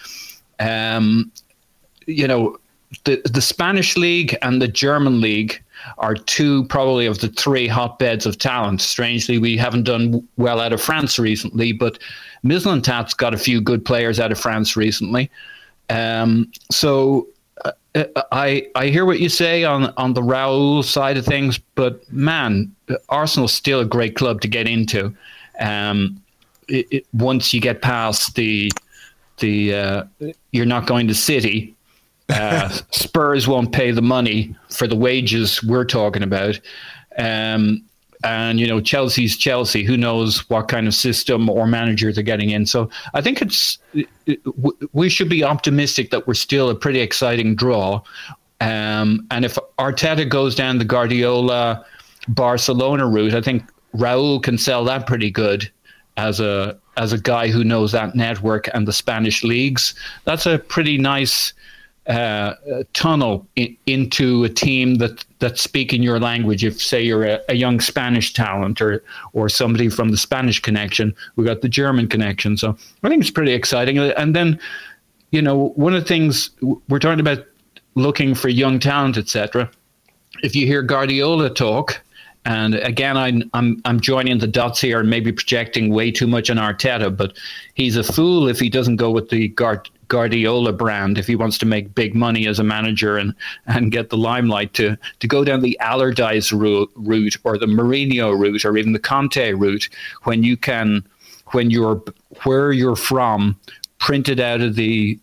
You know, the Spanish league and the German league are two probably of the three hotbeds of talent. Strangely, we haven't done well out of France recently, but Mislintat's got a few good players out of France recently. So I hear what you say on the Raul side of things, but man, Arsenal's still a great club to get into. Once you get past the you're not going to City, Spurs won't pay the money for the wages we're talking about. And, Chelsea's Chelsea. Who knows what kind of system or manager they're getting in. So I think we should be optimistic that we're still a pretty exciting draw. And if Arteta goes down the Guardiola Barcelona route, I think Raul can sell that pretty good as a guy who knows that network and the Spanish leagues. That's a pretty nice tunnel into a team that speak in your language. If, say, you're a young Spanish talent or somebody from the Spanish connection, we got the German connection. So I think it's pretty exciting. And then, one of the things we're talking about, looking for young talent, etc. If you hear Guardiola talk, and again, I'm joining the dots here and maybe projecting way too much on Arteta, but he's a fool if he doesn't go with the Guardiola brand, if he wants to make big money as a manager and get the limelight, to go down the Allardyce route or the Mourinho route or even the Conte route, when you're where you're from, printed out of the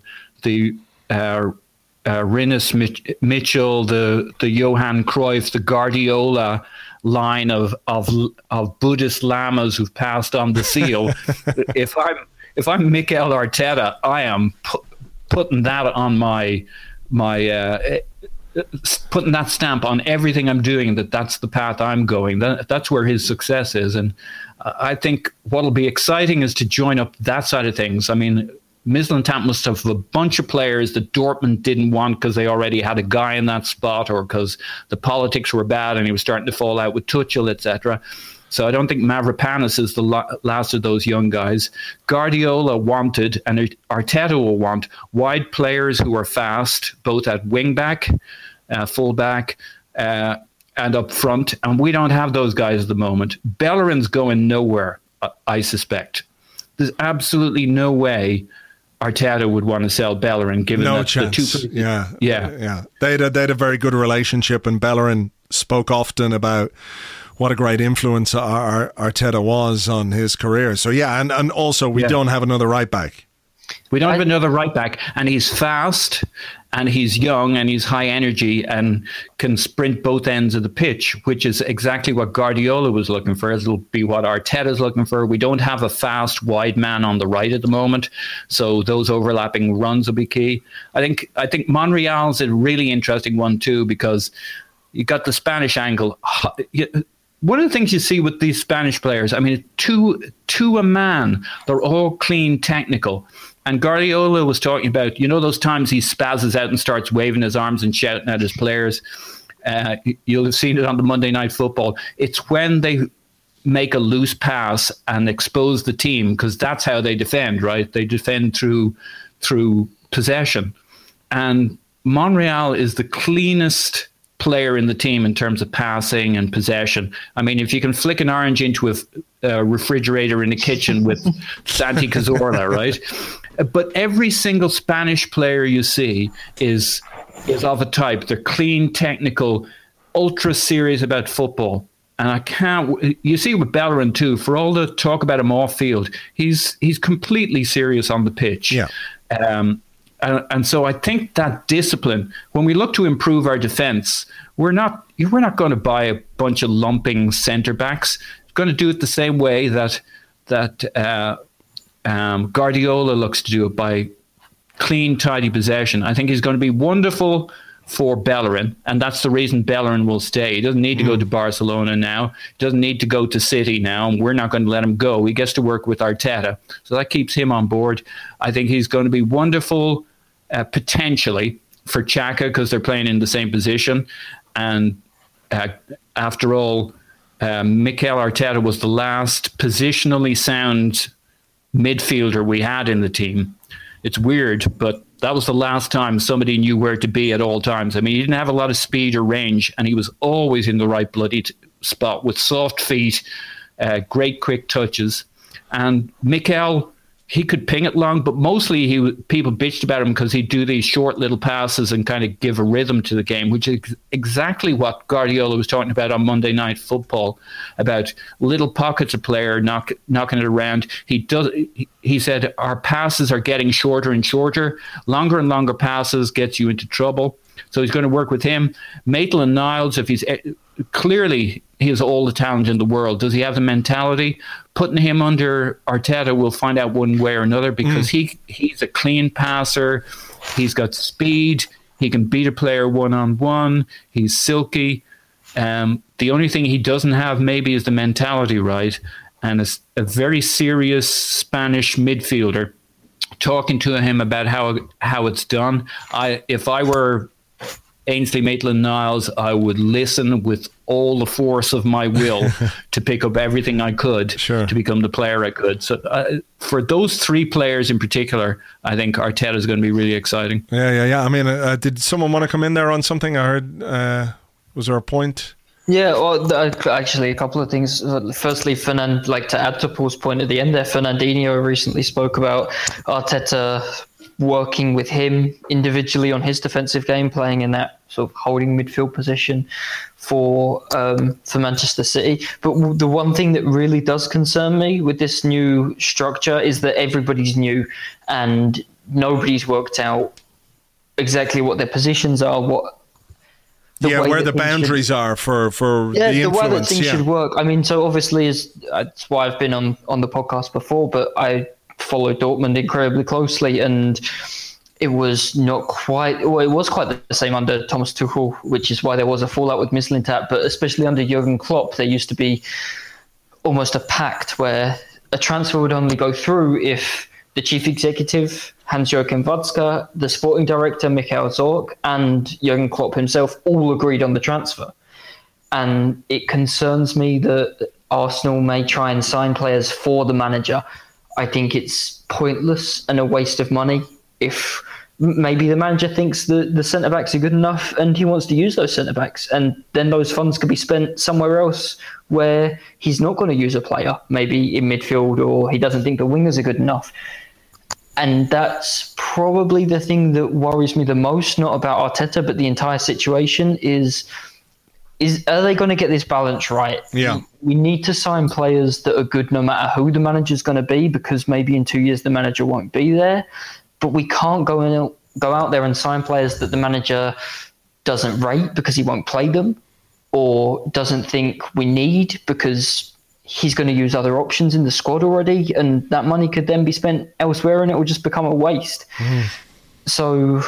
Rinus Mitchell, the Johan Cruyff, the Guardiola line of Buddhist lamas who've passed on the seal. If I'm Mikel Arteta, I am putting that on my putting that stamp on everything I'm doing, that's the path I'm going. That's where his success is. And I think what'll be exciting is to join up that side of things. I mean, Mislintat must have a bunch of players that Dortmund didn't want because they already had a guy in that spot, or because the politics were bad and he was starting to fall out with Tuchel, etc. So I don't think Mavropanos is the last of those young guys. Guardiola wanted, and Arteta will want, wide players who are fast, both at wing-back, full-back, and up front. And we don't have those guys at the moment. Bellerin's going nowhere, I suspect. There's absolutely no way Arteta would want to sell Bellerin, given no that chance. the two. Yeah. They had a very good relationship, and Bellerin spoke often about what a great influence Arteta was on his career. So and also we don't have another right back. We don't have another right back, and he's fast, and he's young, and he's high energy, and can sprint both ends of the pitch, which is exactly what Guardiola was looking for. It'll be what Arteta's looking for. We don't have a fast, wide man on the right at the moment, so those overlapping runs will be key. I think Monreal's a really interesting one too, because you got the Spanish angle. One of the things you see with these Spanish players, I mean, to a man, they're all clean, technical. And Guardiola was talking about, those times he spazzes out and starts waving his arms and shouting at his players. You'll have seen it on the Monday Night Football. It's when they make a loose pass and expose the team, because that's how they defend, right? They defend through possession. And Monreal is the cleanest player in the team in terms of passing and possession. I mean, if you can flick an orange into a refrigerator in the kitchen with Santi Cazorla, right? But every single Spanish player you see is of a type. They're clean, technical, ultra serious about football. And you see with Bellerin too, for all the talk about him off field, he's completely serious on the pitch. Yeah. And so I think that discipline, when we look to improve our defence, we're not going to buy a bunch of lumping centre backs. We're going to do it the same way that Guardiola looks to do it, by clean, tidy possession. I think he's going to be wonderful for Bellerin, and that's the reason Bellerin will stay. He doesn't need to go to Barcelona now. He doesn't need to go to City now, and we're not going to let him go. He gets to work with Arteta, so that keeps him on board. I think he's going to be wonderful, potentially, for Xhaka, because they're playing in the same position. And after all, Mikel Arteta was the last positionally sound midfielder we had in the team. It's weird, but that was the last time somebody knew where to be at all times. I mean, he didn't have a lot of speed or range, and he was always in the right bloody spot with soft feet, great quick touches. And Mikel he could ping it long, but mostly people bitched about him because he'd do these short little passes and kind of give a rhythm to the game, which is exactly what Guardiola was talking about on Monday Night Football, about little pockets of player knocking it around. He said our passes are getting shorter and shorter. Longer and longer passes gets you into trouble. So he's going to work with him. Maitland-Niles, if he's clearly he has all the talent in the world. Does he have the mentality? Putting him under Arteta, we'll find out one way or another, because he's a clean passer. He's got speed. He can beat a player one-on-one. He's silky. The only thing he doesn't have maybe is the mentality right, and a very serious Spanish midfielder. Talking to him about how it's done. If I were Ainsley Maitland-Niles, I would listen with all the force of my will to pick up everything I could to become the player I could. So for those three players in particular, I think Arteta is going to be really exciting. Yeah. I mean, did someone want to come in there on something? I heard, was there a point? Yeah, well, actually, a couple of things. Firstly, to add to Paul's point at the end there, Fernandinho recently spoke about Arteta working with him individually on his defensive game, playing in that sort of holding midfield position for Manchester City. But the one thing that really does concern me with this new structure is that everybody's new and nobody's worked out exactly what their positions are, where the boundaries are for the influence. The way that things should work. I mean, so obviously, that's why I've been on the podcast before, but I follow Dortmund incredibly closely, and it was not quite, well, it was quite the same under Thomas Tuchel, which is why there was a fallout with Mislintat, but especially under Jurgen Klopp, there used to be almost a pact where a transfer would only go through if the chief executive, Hans-Joachim Watzke, the sporting director, Michael Zorc, and Jurgen Klopp himself all agreed on the transfer. And it concerns me that Arsenal may try and sign players for the manager. I think it's pointless and a waste of money. If maybe the manager thinks that the centre-backs are good enough and he wants to use those centre-backs, and then those funds could be spent somewhere else where he's not going to use a player, maybe in midfield, or he doesn't think the wingers are good enough. And that's probably the thing that worries me the most, not about Arteta, but the entire situation is are they going to get this balance right? Yeah. We need to sign players that are good no matter who the manager's going to be, because maybe in 2 years the manager won't be there. But we can't go out there and sign players that the manager doesn't rate because he won't play them, or doesn't think we need because he's going to use other options in the squad already, and that money could then be spent elsewhere and it will just become a waste. So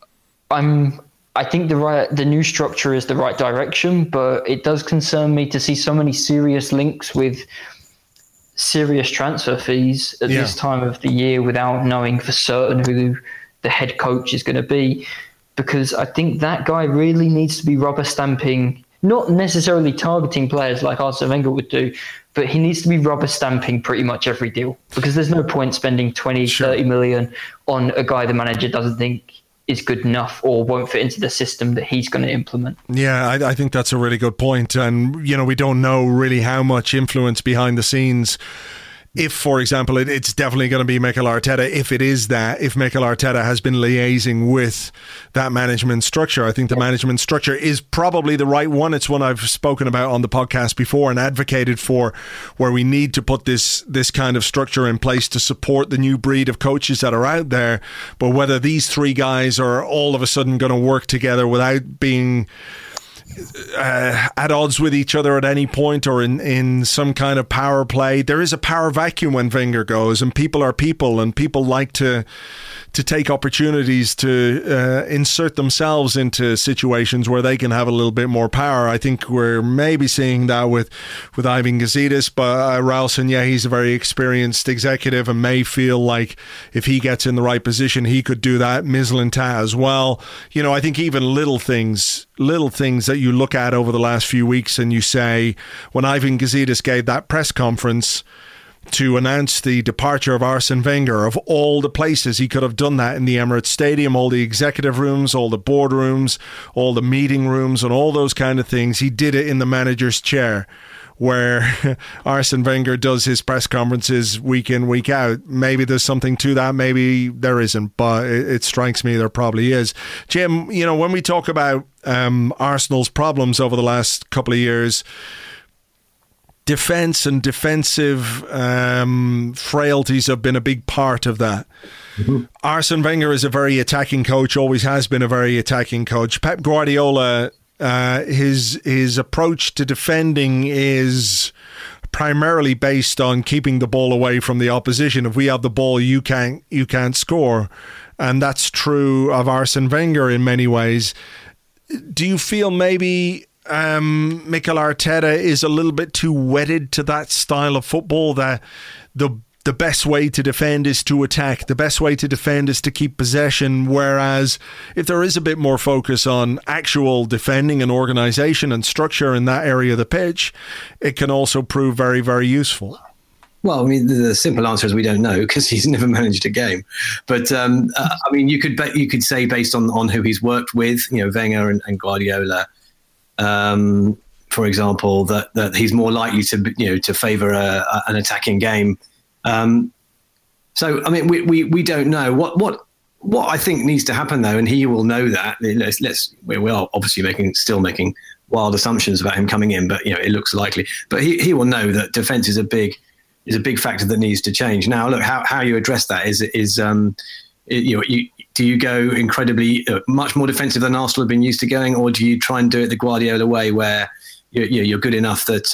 I think the new structure is the right direction, but it does concern me to see so many serious links with serious transfer fees at this time of the year without knowing for certain who the head coach is going to be, because I think that guy really needs to be rubber stamping, not necessarily targeting players like Arsene Wenger would do, but he needs to be rubber stamping pretty much every deal, because there's no point spending 30 million on a guy the manager doesn't think is good enough or won't fit into the system that he's going to implement. Yeah, I think that's a really good point. And, we don't know really how much influence behind the scenes. If, for example, it's definitely going to be Mikel Arteta, if Mikel Arteta has been liaising with that management structure. I think the management structure is probably the right one. It's one I've spoken about on the podcast before and advocated for, where we need to put this kind of structure in place to support the new breed of coaches that are out there. But whether these three guys are all of a sudden going to work together without being at odds with each other at any point, or in some kind of power play. There is a power vacuum when Wenger goes, and people are people, and people like to take opportunities to insert themselves into situations where they can have a little bit more power. I think we're maybe seeing that with Ivan Gazidis, but Raul Sanllehi, he's a very experienced executive and may feel like if he gets in the right position, he could do that. Mislintat as well. I think even little things that you look at over the last few weeks and you say, when Ivan Gazidis gave that press conference to announce the departure of Arsene Wenger, of all the places he could have done that in the Emirates Stadium, all the executive rooms, all the boardrooms, all the meeting rooms and all those kind of things, he did it in the manager's chair, where Arsene Wenger does his press conferences week in, week out. Maybe there's something to that, maybe there isn't, but it strikes me there probably is. Jim, when we talk about Arsenal's problems over the last couple of years, defence and defensive frailties have been a big part of that. Mm-hmm. Arsene Wenger is a very attacking coach, always has been a very attacking coach. Pep Guardiola, his approach to defending is primarily based on keeping the ball away from the opposition. If we have the ball, you can't score. And that's true of Arsene Wenger in many ways. Do you feel maybe Mikel Arteta is a little bit too wedded to that style of football, that the best way to defend is to attack, the best way to defend is to keep possession, whereas if there is a bit more focus on actual defending and organisation and structure in that area of the pitch, it can also prove very, very useful? Well, I mean, the simple answer is we don't know, because he's never managed a game. But I mean, you could say based on who he's worked with, Wenger and Guardiola, for example, that he's more likely to favour an attacking game. So I mean, we don't know what I think needs to happen though, and he will know that. We are obviously still making wild assumptions about him coming in, but it looks likely. But he will know that defence is a big factor that needs to change. Now, look, how you address that is do you go incredibly much more defensive than Arsenal have been used to going, or do you try and do it the Guardiola way, where you're good enough that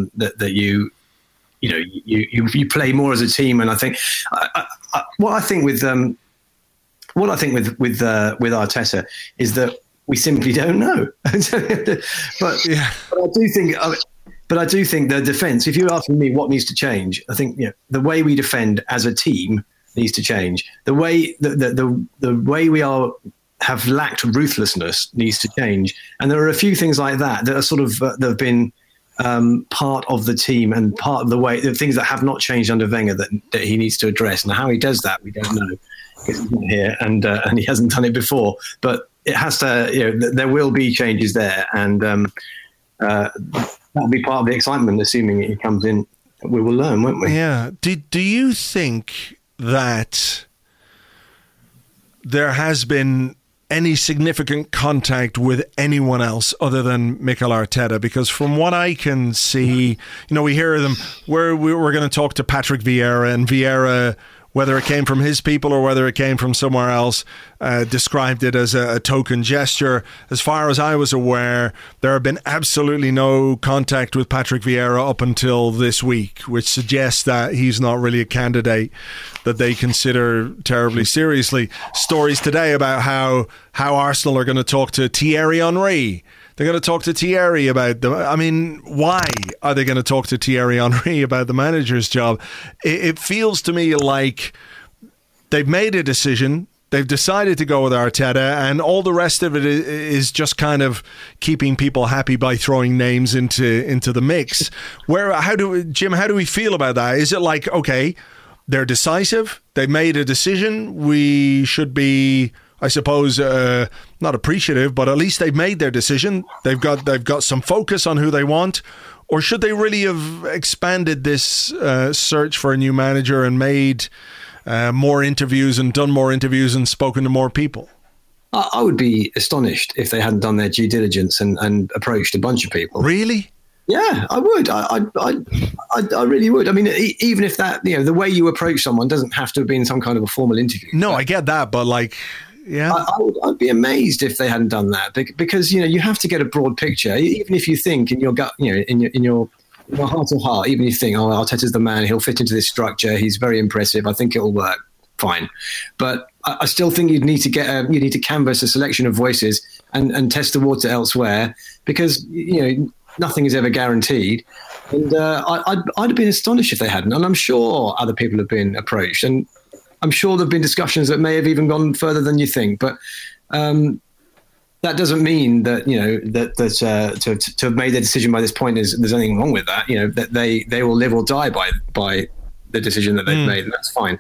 you play more as a team? And I think what I think with Arteta is that we simply don't know. But I do think the defence, if you're asking me what needs to change, I think the way we defend as a team needs to change. The way the way we have lacked ruthlessness needs to change. And there are a few things like that are sort of that have been part of the team and part of the things that have not changed under Wenger that he needs to address. And how he does that, we don't know, because he's not here and he hasn't done it before. But it has to, there will be changes there, and that'll be part of the excitement. Assuming he comes in, we will learn, won't we? Yeah. Do you think that there has been any significant contact with anyone else other than Mikel Arteta? Because from what I can see, we hear them, we're going to talk to Patrick Vieira, and Vieira, whether it came from his people or whether it came from somewhere else, described it as a token gesture. As far as I was aware, there have been absolutely no contact with Patrick Vieira up until this week, which suggests that he's not really a candidate that they consider terribly seriously. Stories today about how Arsenal are going to talk to Thierry Henry. They're going to talk to Thierry about why are they going to talk to Thierry Henry about the manager's job? It feels to me like they've made a decision. They've decided to go with Arteta, and all the rest of it is just kind of keeping people happy by throwing names into the mix. Jim, how do we feel about that? Is it like, okay, they're decisive, they made a decision, we should be, I suppose, not appreciative, but at least they've made their decision. They've got some focus on who they want. Or should they really have expanded this search for a new manager and made more interviews and done more interviews and spoken to more people? I would be astonished if they hadn't done their due diligence and approached a bunch of people. Really? Yeah, I would. I really would. I mean, even if that, the way you approach someone doesn't have to have been some kind of a formal interview. No, I get that, but yeah, I'd be amazed if they hadn't done that, because you have to get a broad picture. Even if you think in your gut, in your heart of heart, even if you think, Arteta's the man, he'll fit into this structure, he's very impressive, I think it'll work. Fine, but I still think you need to canvass a selection of voices and test the water elsewhere, because nothing is ever guaranteed. And I'd have been astonished if they hadn't. And I'm sure other people have been approached, and I'm sure there've been discussions that may have even gone further than you think. But that doesn't mean that to have made their decision by this point there's anything wrong with that. That they will live or die by the decision that they've made, and that's fine.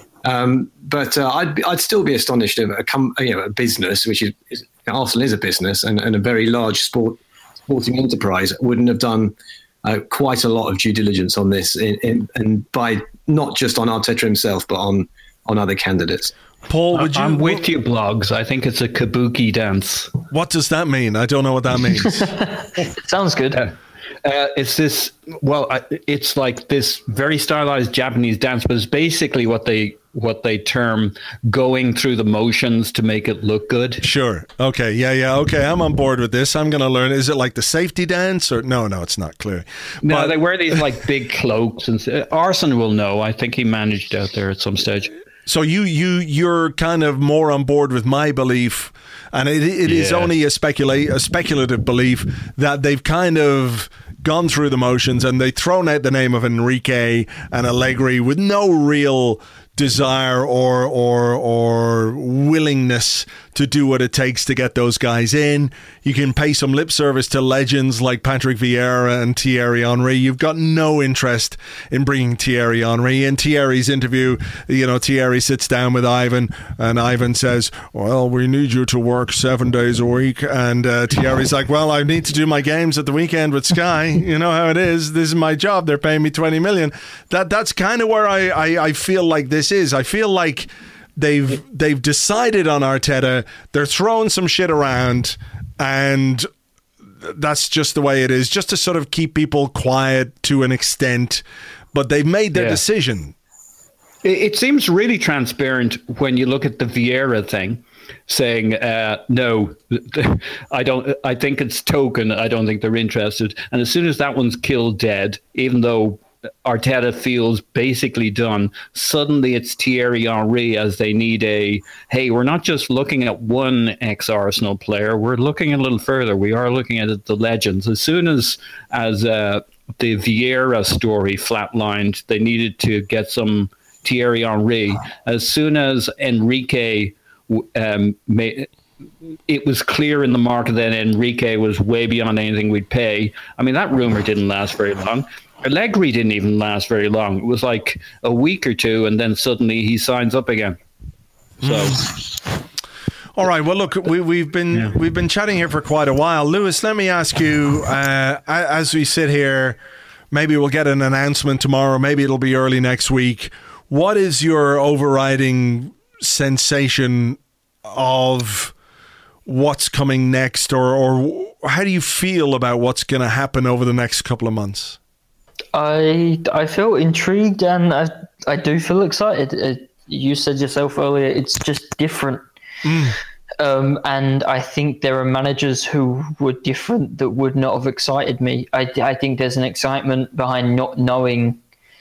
But I'd still be astonished if a business, which Arsenal is a business and a very large sporting enterprise, wouldn't have done quite a lot of due diligence on this, and by not just on Arteta himself, but on other candidates. Paul, would you? I'm with you, Blogs. I think it's a kabuki dance. What does that mean? I don't know what that means. Sounds good. It's this. Well, it's like this very stylized Japanese dance, but it's basically what they term going through the motions to make it look good. Sure. Okay. Yeah. Okay. I'm on board with this. I'm going to learn. Is it like the safety dance or no? It's not clear. No, But they wear these like big cloaks, and Arsene will know. I think he managed out there at some stage. so you're kind of more on board with my belief, and it is only a speculative belief that they've kind of gone through the motions and they've thrown out the name of Enrique and Allegri with no real desire or willingness to do what it takes to get those guys in. You can pay some lip service to legends like Patrick Vieira and Thierry Henry. You've got no interest in bringing Thierry Henry. In Thierry's interview, Thierry sits down with Ivan and Ivan says, well, we need you to work 7 days a week. And Thierry's like, well, I need to do my games at the weekend with Sky. You know how it is. This is my job. They're paying me 20 million. That's kind of where I feel like this is. I feel like they've decided on Arteta. They're throwing some shit around, and that's just the way it is, just to sort of keep people quiet to an extent. But they've made their decision. It seems really transparent when you look at the Vieira thing, saying, no, I don't. I think it's token. I don't think they're interested. And as soon as that one's killed dead, even though Arteta feels basically done, suddenly it's Thierry Henry as they need hey, we're not just looking at one ex-Arsenal player, we're looking a little further. We are looking at the legends. As soon as the Vieira story flatlined, they needed to get some Thierry Henry. As soon as Enrique it was clear in the market that Enrique was way beyond anything we'd pay. I mean, that rumor didn't last very long. Allegri didn't even last very long. It was like a week or two, and then suddenly he signs up again. So, all right. Well, look, we've been chatting here for quite a while. Lewis, let me ask you, as we sit here, maybe we'll get an announcement tomorrow. Maybe it'll be early next week. What is your overriding sensation of what's coming next, or how do you feel about what's going to happen over the next couple of months? I feel intrigued, and I do feel excited. You said yourself earlier, it's just different. And I think there are managers who were different that would not have excited me. I think there's an excitement behind not knowing.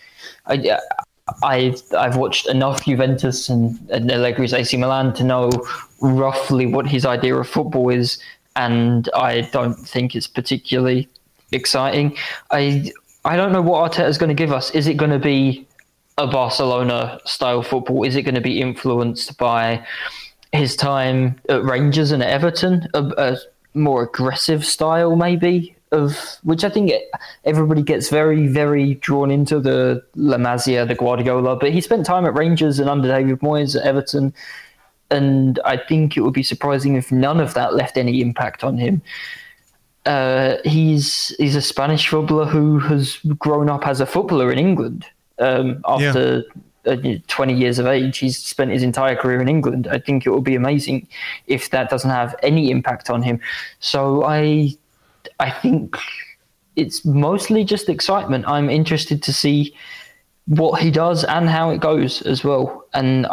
I've watched enough Juventus and Allegri's AC Milan to know roughly what his idea of football is, and I don't think it's particularly exciting. I don't know what Arteta is going to give us. Is it going to be a Barcelona-style football? Is it going to be influenced by his time at Rangers and at Everton? A more aggressive style, maybe, of which I think everybody gets very, very drawn into, the La Masia, the Guardiola. But he spent time at Rangers and under David Moyes at Everton, and I think it would be surprising if none of that left any impact on him. He's a Spanish footballer who has grown up as a footballer in England. After 20 years of age, he's spent his entire career in England. I think it would be amazing if that doesn't have any impact on him. So I think it's mostly just excitement. I'm interested to see what he does and how it goes as well. And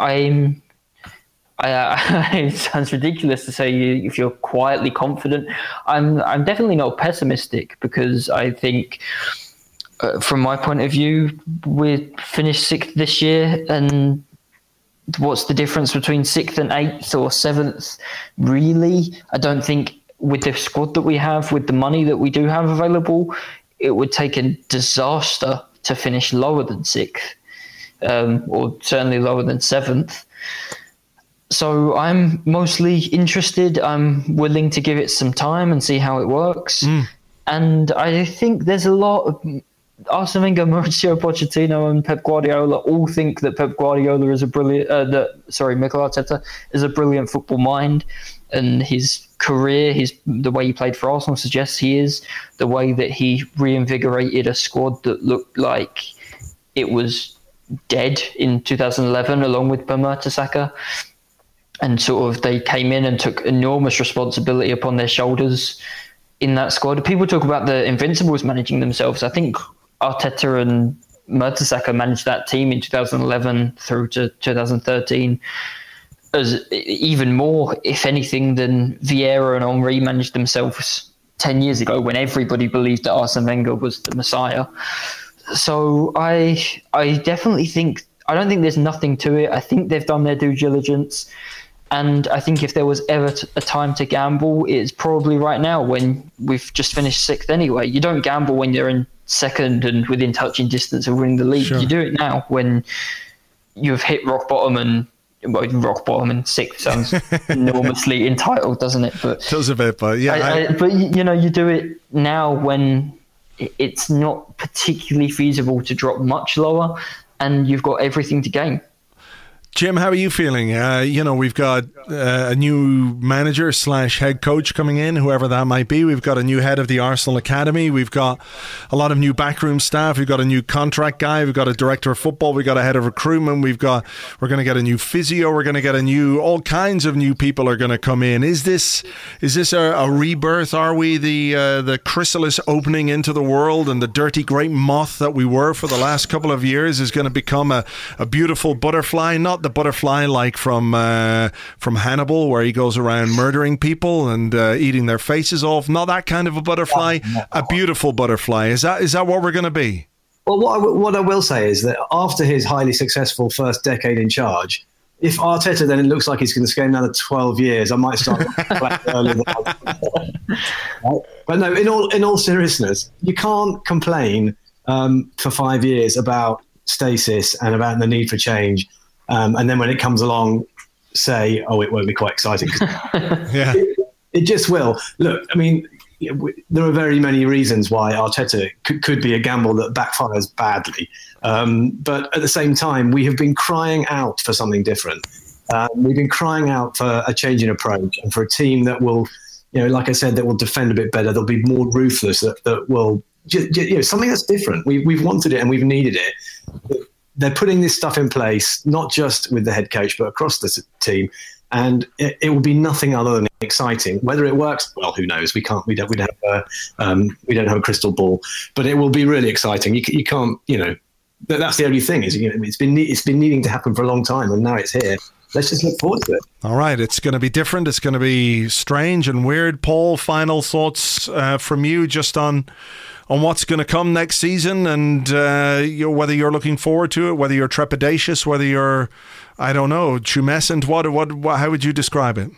it sounds ridiculous to say if you're quietly confident. I'm definitely not pessimistic, because I think, from my point of view, we finished 6th this year, and what's the difference between 6th and 8th or 7th? Really, I don't think with the squad that we have, with the money that we do have available, it would take a disaster to finish lower than 6th, or certainly lower than 7th. So I'm mostly interested. I'm willing to give it some time and see how it works. And I think there's a lot of Arsene Wenger, Mauricio Pochettino, and Pep Guardiola all think that Pep Guardiola is a brilliant. Mikel Arteta is a brilliant football mind, and his career, the way he played for Arsenal suggests he is. The way that he reinvigorated a squad that looked like it was dead in 2011, along with Per Mertesacker. And sort of they came in and took enormous responsibility upon their shoulders in that squad. People talk about the Invincibles managing themselves. I think Arteta and Mertesacker managed that team in 2011 through to 2013 as even more, if anything, than Vieira and Henry managed themselves 10 years ago when everybody believed that Arsene Wenger was the Messiah. So I definitely think, I don't think there's nothing to it. I think they've done their due diligence. And I think if there was ever a time to gamble, it's probably right now when we've just finished 6th anyway. You don't gamble when you're in 2nd and within touching distance of winning the league. Sure. You do it now when you've hit rock bottom and 6th sounds enormously entitled, doesn't it? But it does a bit, but yeah. But you do it now when it's not particularly feasible to drop much lower, and you've got everything to gain. Jim, how are you feeling? We've got a new manager / head coach coming in, whoever that might be. We've got a new head of the Arsenal Academy. We've got a lot of new backroom staff. We've got a new contract guy. We've got a director of football. We've got a head of recruitment. We're going to get a new physio. We're going to get all kinds of new people are going to come in. Is this a rebirth? Are we the chrysalis opening into the world, and the dirty great moth that we were for the last couple of years is going to become a beautiful butterfly? Not the butterfly like from Hannibal, where he goes around murdering people and eating their faces off. Not that kind of a butterfly. A beautiful butterfly. Is that what we're going to be? Well, what I will say is that after his highly successful first decade in charge, if Arteta then it looks like he's going to stay another 12 years, I might start earlier than right? But no, in all seriousness, you can't complain for 5 years about stasis and about the need for change. And then when it comes along, say, oh, it won't be quite exciting. Yeah. It just will. Look, I mean, there are very many reasons why Arteta could be a gamble that backfires badly. But at the same time, we have been crying out for something different. We've been crying out for a change in approach and for a team that will, like I said, that will defend a bit better. They'll be more ruthless, that will, something that's different. We've wanted it and we've needed it. They're putting this stuff in place, not just with the head coach, but across the team. And it will be nothing other than exciting. Whether it works, well, who knows? We don't have a crystal ball, but it will be really exciting. You can't, that's the only thing is, it's been needing to happen for a long time, and now it's here. Let's just look forward to it. All right, it's going to be different. It's going to be strange and weird. Paul, final thoughts from you just on what's going to come next season, and whether you're looking forward to it, whether you're trepidatious, whether you're, I don't know, tumescent. What? How would you describe it?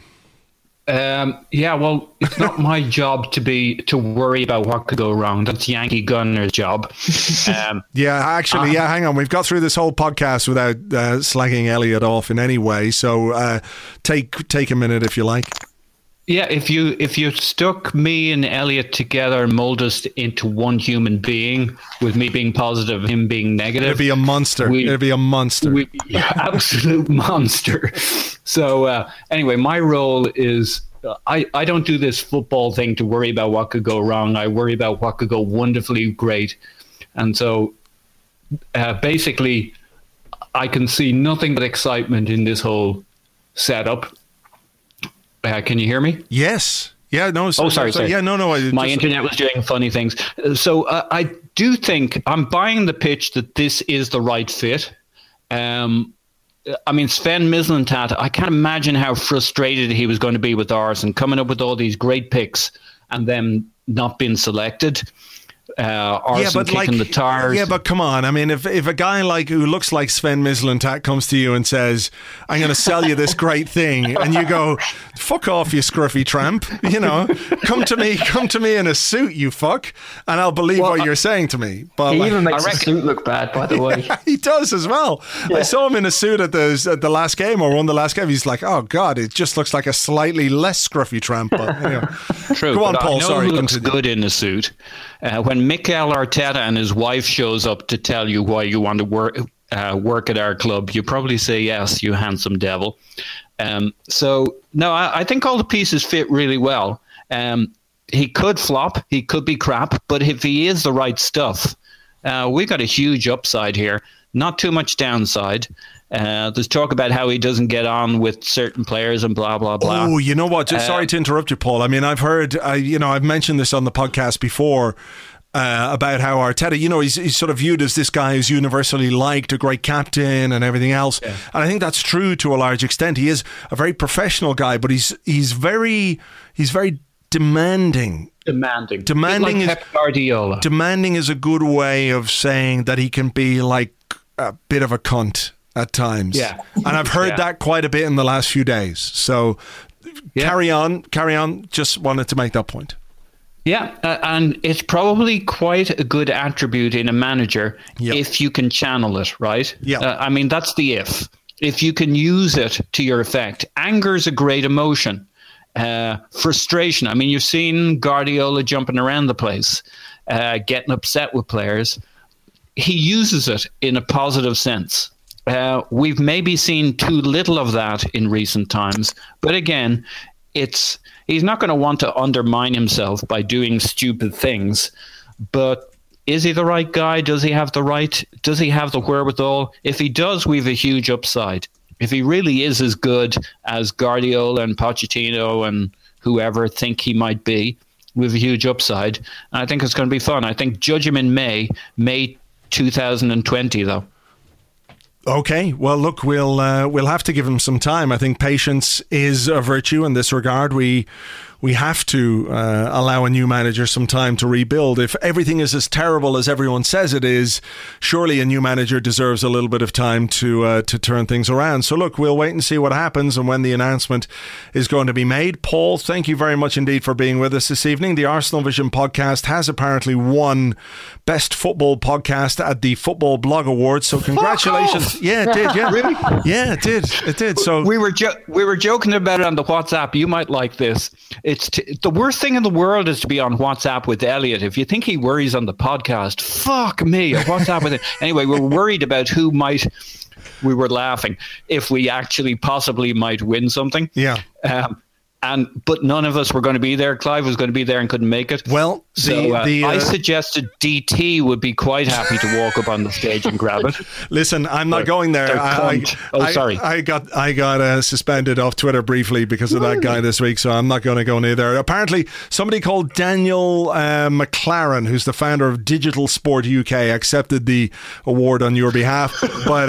Well, it's not my job to worry about what could go wrong. That's Yankee Gunner's job. Hang on. We've got through this whole podcast without slagging Elliot off in any way. So take a minute if you like. Yeah, if you stuck me and Elliot together and molded us into one human being, with me being positive, him being negative, it'd be a monster. Absolute monster. So anyway, my role is I don't do this football thing to worry about what could go wrong. I worry about what could go wonderfully great. And so basically, I can see nothing but excitement in this whole setup. Can you hear me? Yes. Yeah, no. Sorry. Yeah, no. My internet was doing funny things. So I do think I'm buying the pitch that this is the right fit. Sven Mislintat, I can't imagine how frustrated he was going to be with Arsene coming up with all these great picks and them not being selected. Arsene kicking the tires. Yeah, but come on. I mean, if a guy who looks like Sven Mislintat comes to you and says, I'm going to sell you this great thing, and you go, fuck off, you scruffy tramp, come to me in a suit, you fuck, and I'll believe what you're saying to me. But he even makes the suit look bad, by the way. He does as well. Yeah. I saw him in a suit at the last game, or one of the last games. He's like, oh God, it just looks like a slightly less scruffy tramp. But anyway. True. Go on, Paul. Sorry. Who looks good in a suit? When Mikel Arteta and his wife shows up to tell you why you want to work at our club, you probably say yes, you handsome devil. So, no, I think all the pieces fit really well. He could flop, he could be crap, but if he is the right stuff, we got a huge upside here. Not too much downside. There's talk about how he doesn't get on with certain players and blah, blah, blah. Oh, you know what? Sorry to interrupt you, Paul. I mean, I've heard, I've mentioned this on the podcast before about how Arteta, he's sort of viewed as this guy who's universally liked, a great captain and everything else. Yeah. And I think that's true to a large extent. He is a very professional guy, but he's very demanding. Demanding is Pep Guardiola. Demanding is a good way of saying that he can be like a bit of a cunt at times. Yeah. And I've heard that quite a bit in the last few days. So carry on. Just wanted to make that point. Yeah, and it's probably quite a good attribute in a manager if you can channel it, right? Yeah. I mean, that's the if. If you can use it to your effect. Anger is a great emotion. Frustration. I mean, you've seen Guardiola jumping around the place, getting upset with players. He uses it in a positive sense. We've maybe seen too little of that in recent times. But again, he's not going to want to undermine himself by doing stupid things. But is he the right guy? Does he have the wherewithal? If he does, we've a huge upside. If he really is as good as Guardiola and Pochettino and whoever think he might be, we've a huge upside. And I think it's going to be fun. I think judge him in May 2020, though. Okay, well, look, we'll have to give him some time. I think patience is a virtue in this regard. We have to allow a new manager some time to rebuild. If everything is as terrible as everyone says it is, surely a new manager deserves a little bit of time to turn things around. So look, we'll wait and see what happens and when the announcement is going to be made. Paul, thank you very much indeed for being with us this evening. The Arsenal Vision podcast has apparently won Best Football Podcast at the Football Blog Awards. So congratulations. Yeah, it did. Yeah, really? Yeah, it did. It did. So we were joking about it on the WhatsApp. You might like this. The worst thing in the world is to be on WhatsApp with Elliot. If you think he worries on the podcast, fuck me. WhatsApp with him. Anyway, we're worried about we were laughing if we actually possibly might win something. Yeah. But none of us were going to be there. Clive was going to be there and couldn't make it. Well, I suggested DT would be quite happy to walk up on the stage and grab it. Listen, I'm not going there. Sorry. I got suspended off Twitter briefly because of that guy this week, so I'm not going to go near there. Apparently, somebody called Daniel McLaren, who's the founder of Digital Sport UK, accepted the award on your behalf. But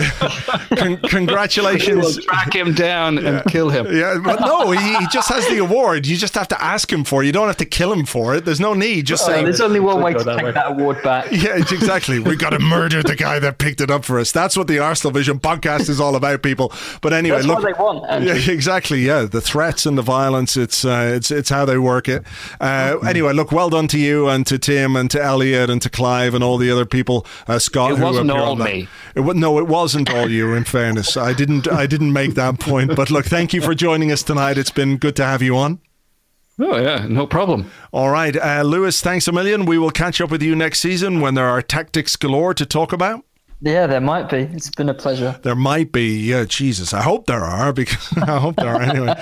congratulations. We'll track him down and kill him. Yeah, but no, he just has the award. You just have to ask him for it. You don't have to kill him for it. There's no need. Just say there's only one way to take that award back. Yeah, exactly. We got to murder the guy that picked it up for us. That's what the Arsenal Vision podcast is all about, people. But anyway, that's look, what they want. Andrew. Yeah, exactly. Yeah, the threats and the violence. It's how they work it. Anyway, look, well done to you and to Tim and to Elliot and to Clive and all the other people. Scott, it wasn't all me. No, it wasn't all you. In fairness, I didn't make that point. But look, thank you for joining us tonight. It's been good to have you on. Oh, yeah, no problem. All right, Lewis, thanks a million. We will catch up with you next season when there are tactics galore to talk about. Yeah, there might be. It's been a pleasure. There might be. Yeah, Jesus. I hope there are, because I hope there are anyway.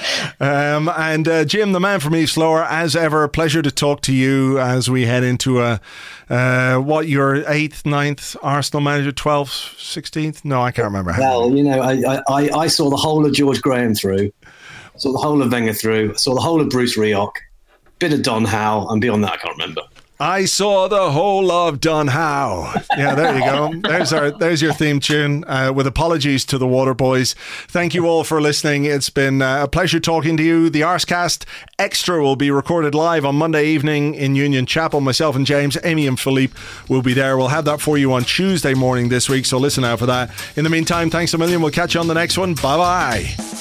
And Jim, the man from East Lower, as ever, pleasure to talk to you as we head into your 8th, 9th Arsenal manager, 12th, 16th? No, I can't remember. Well, I saw the whole of George Graham through. Saw the whole of Wenger through. Saw the whole of Bruce Rioch. Bit of Don Howe, and beyond that, I can't remember. I saw the whole of Don Howe. Yeah, there you go. There's your theme tune. With apologies to the Water Boys. Thank you all for listening. It's been a pleasure talking to you. The Arscast Extra will be recorded live on Monday evening in Union Chapel. Myself and James, Amy and Philippe will be there. We'll have that for you on Tuesday morning this week, so listen out for that. In the meantime, thanks a million. We'll catch you on the next one. Bye-bye.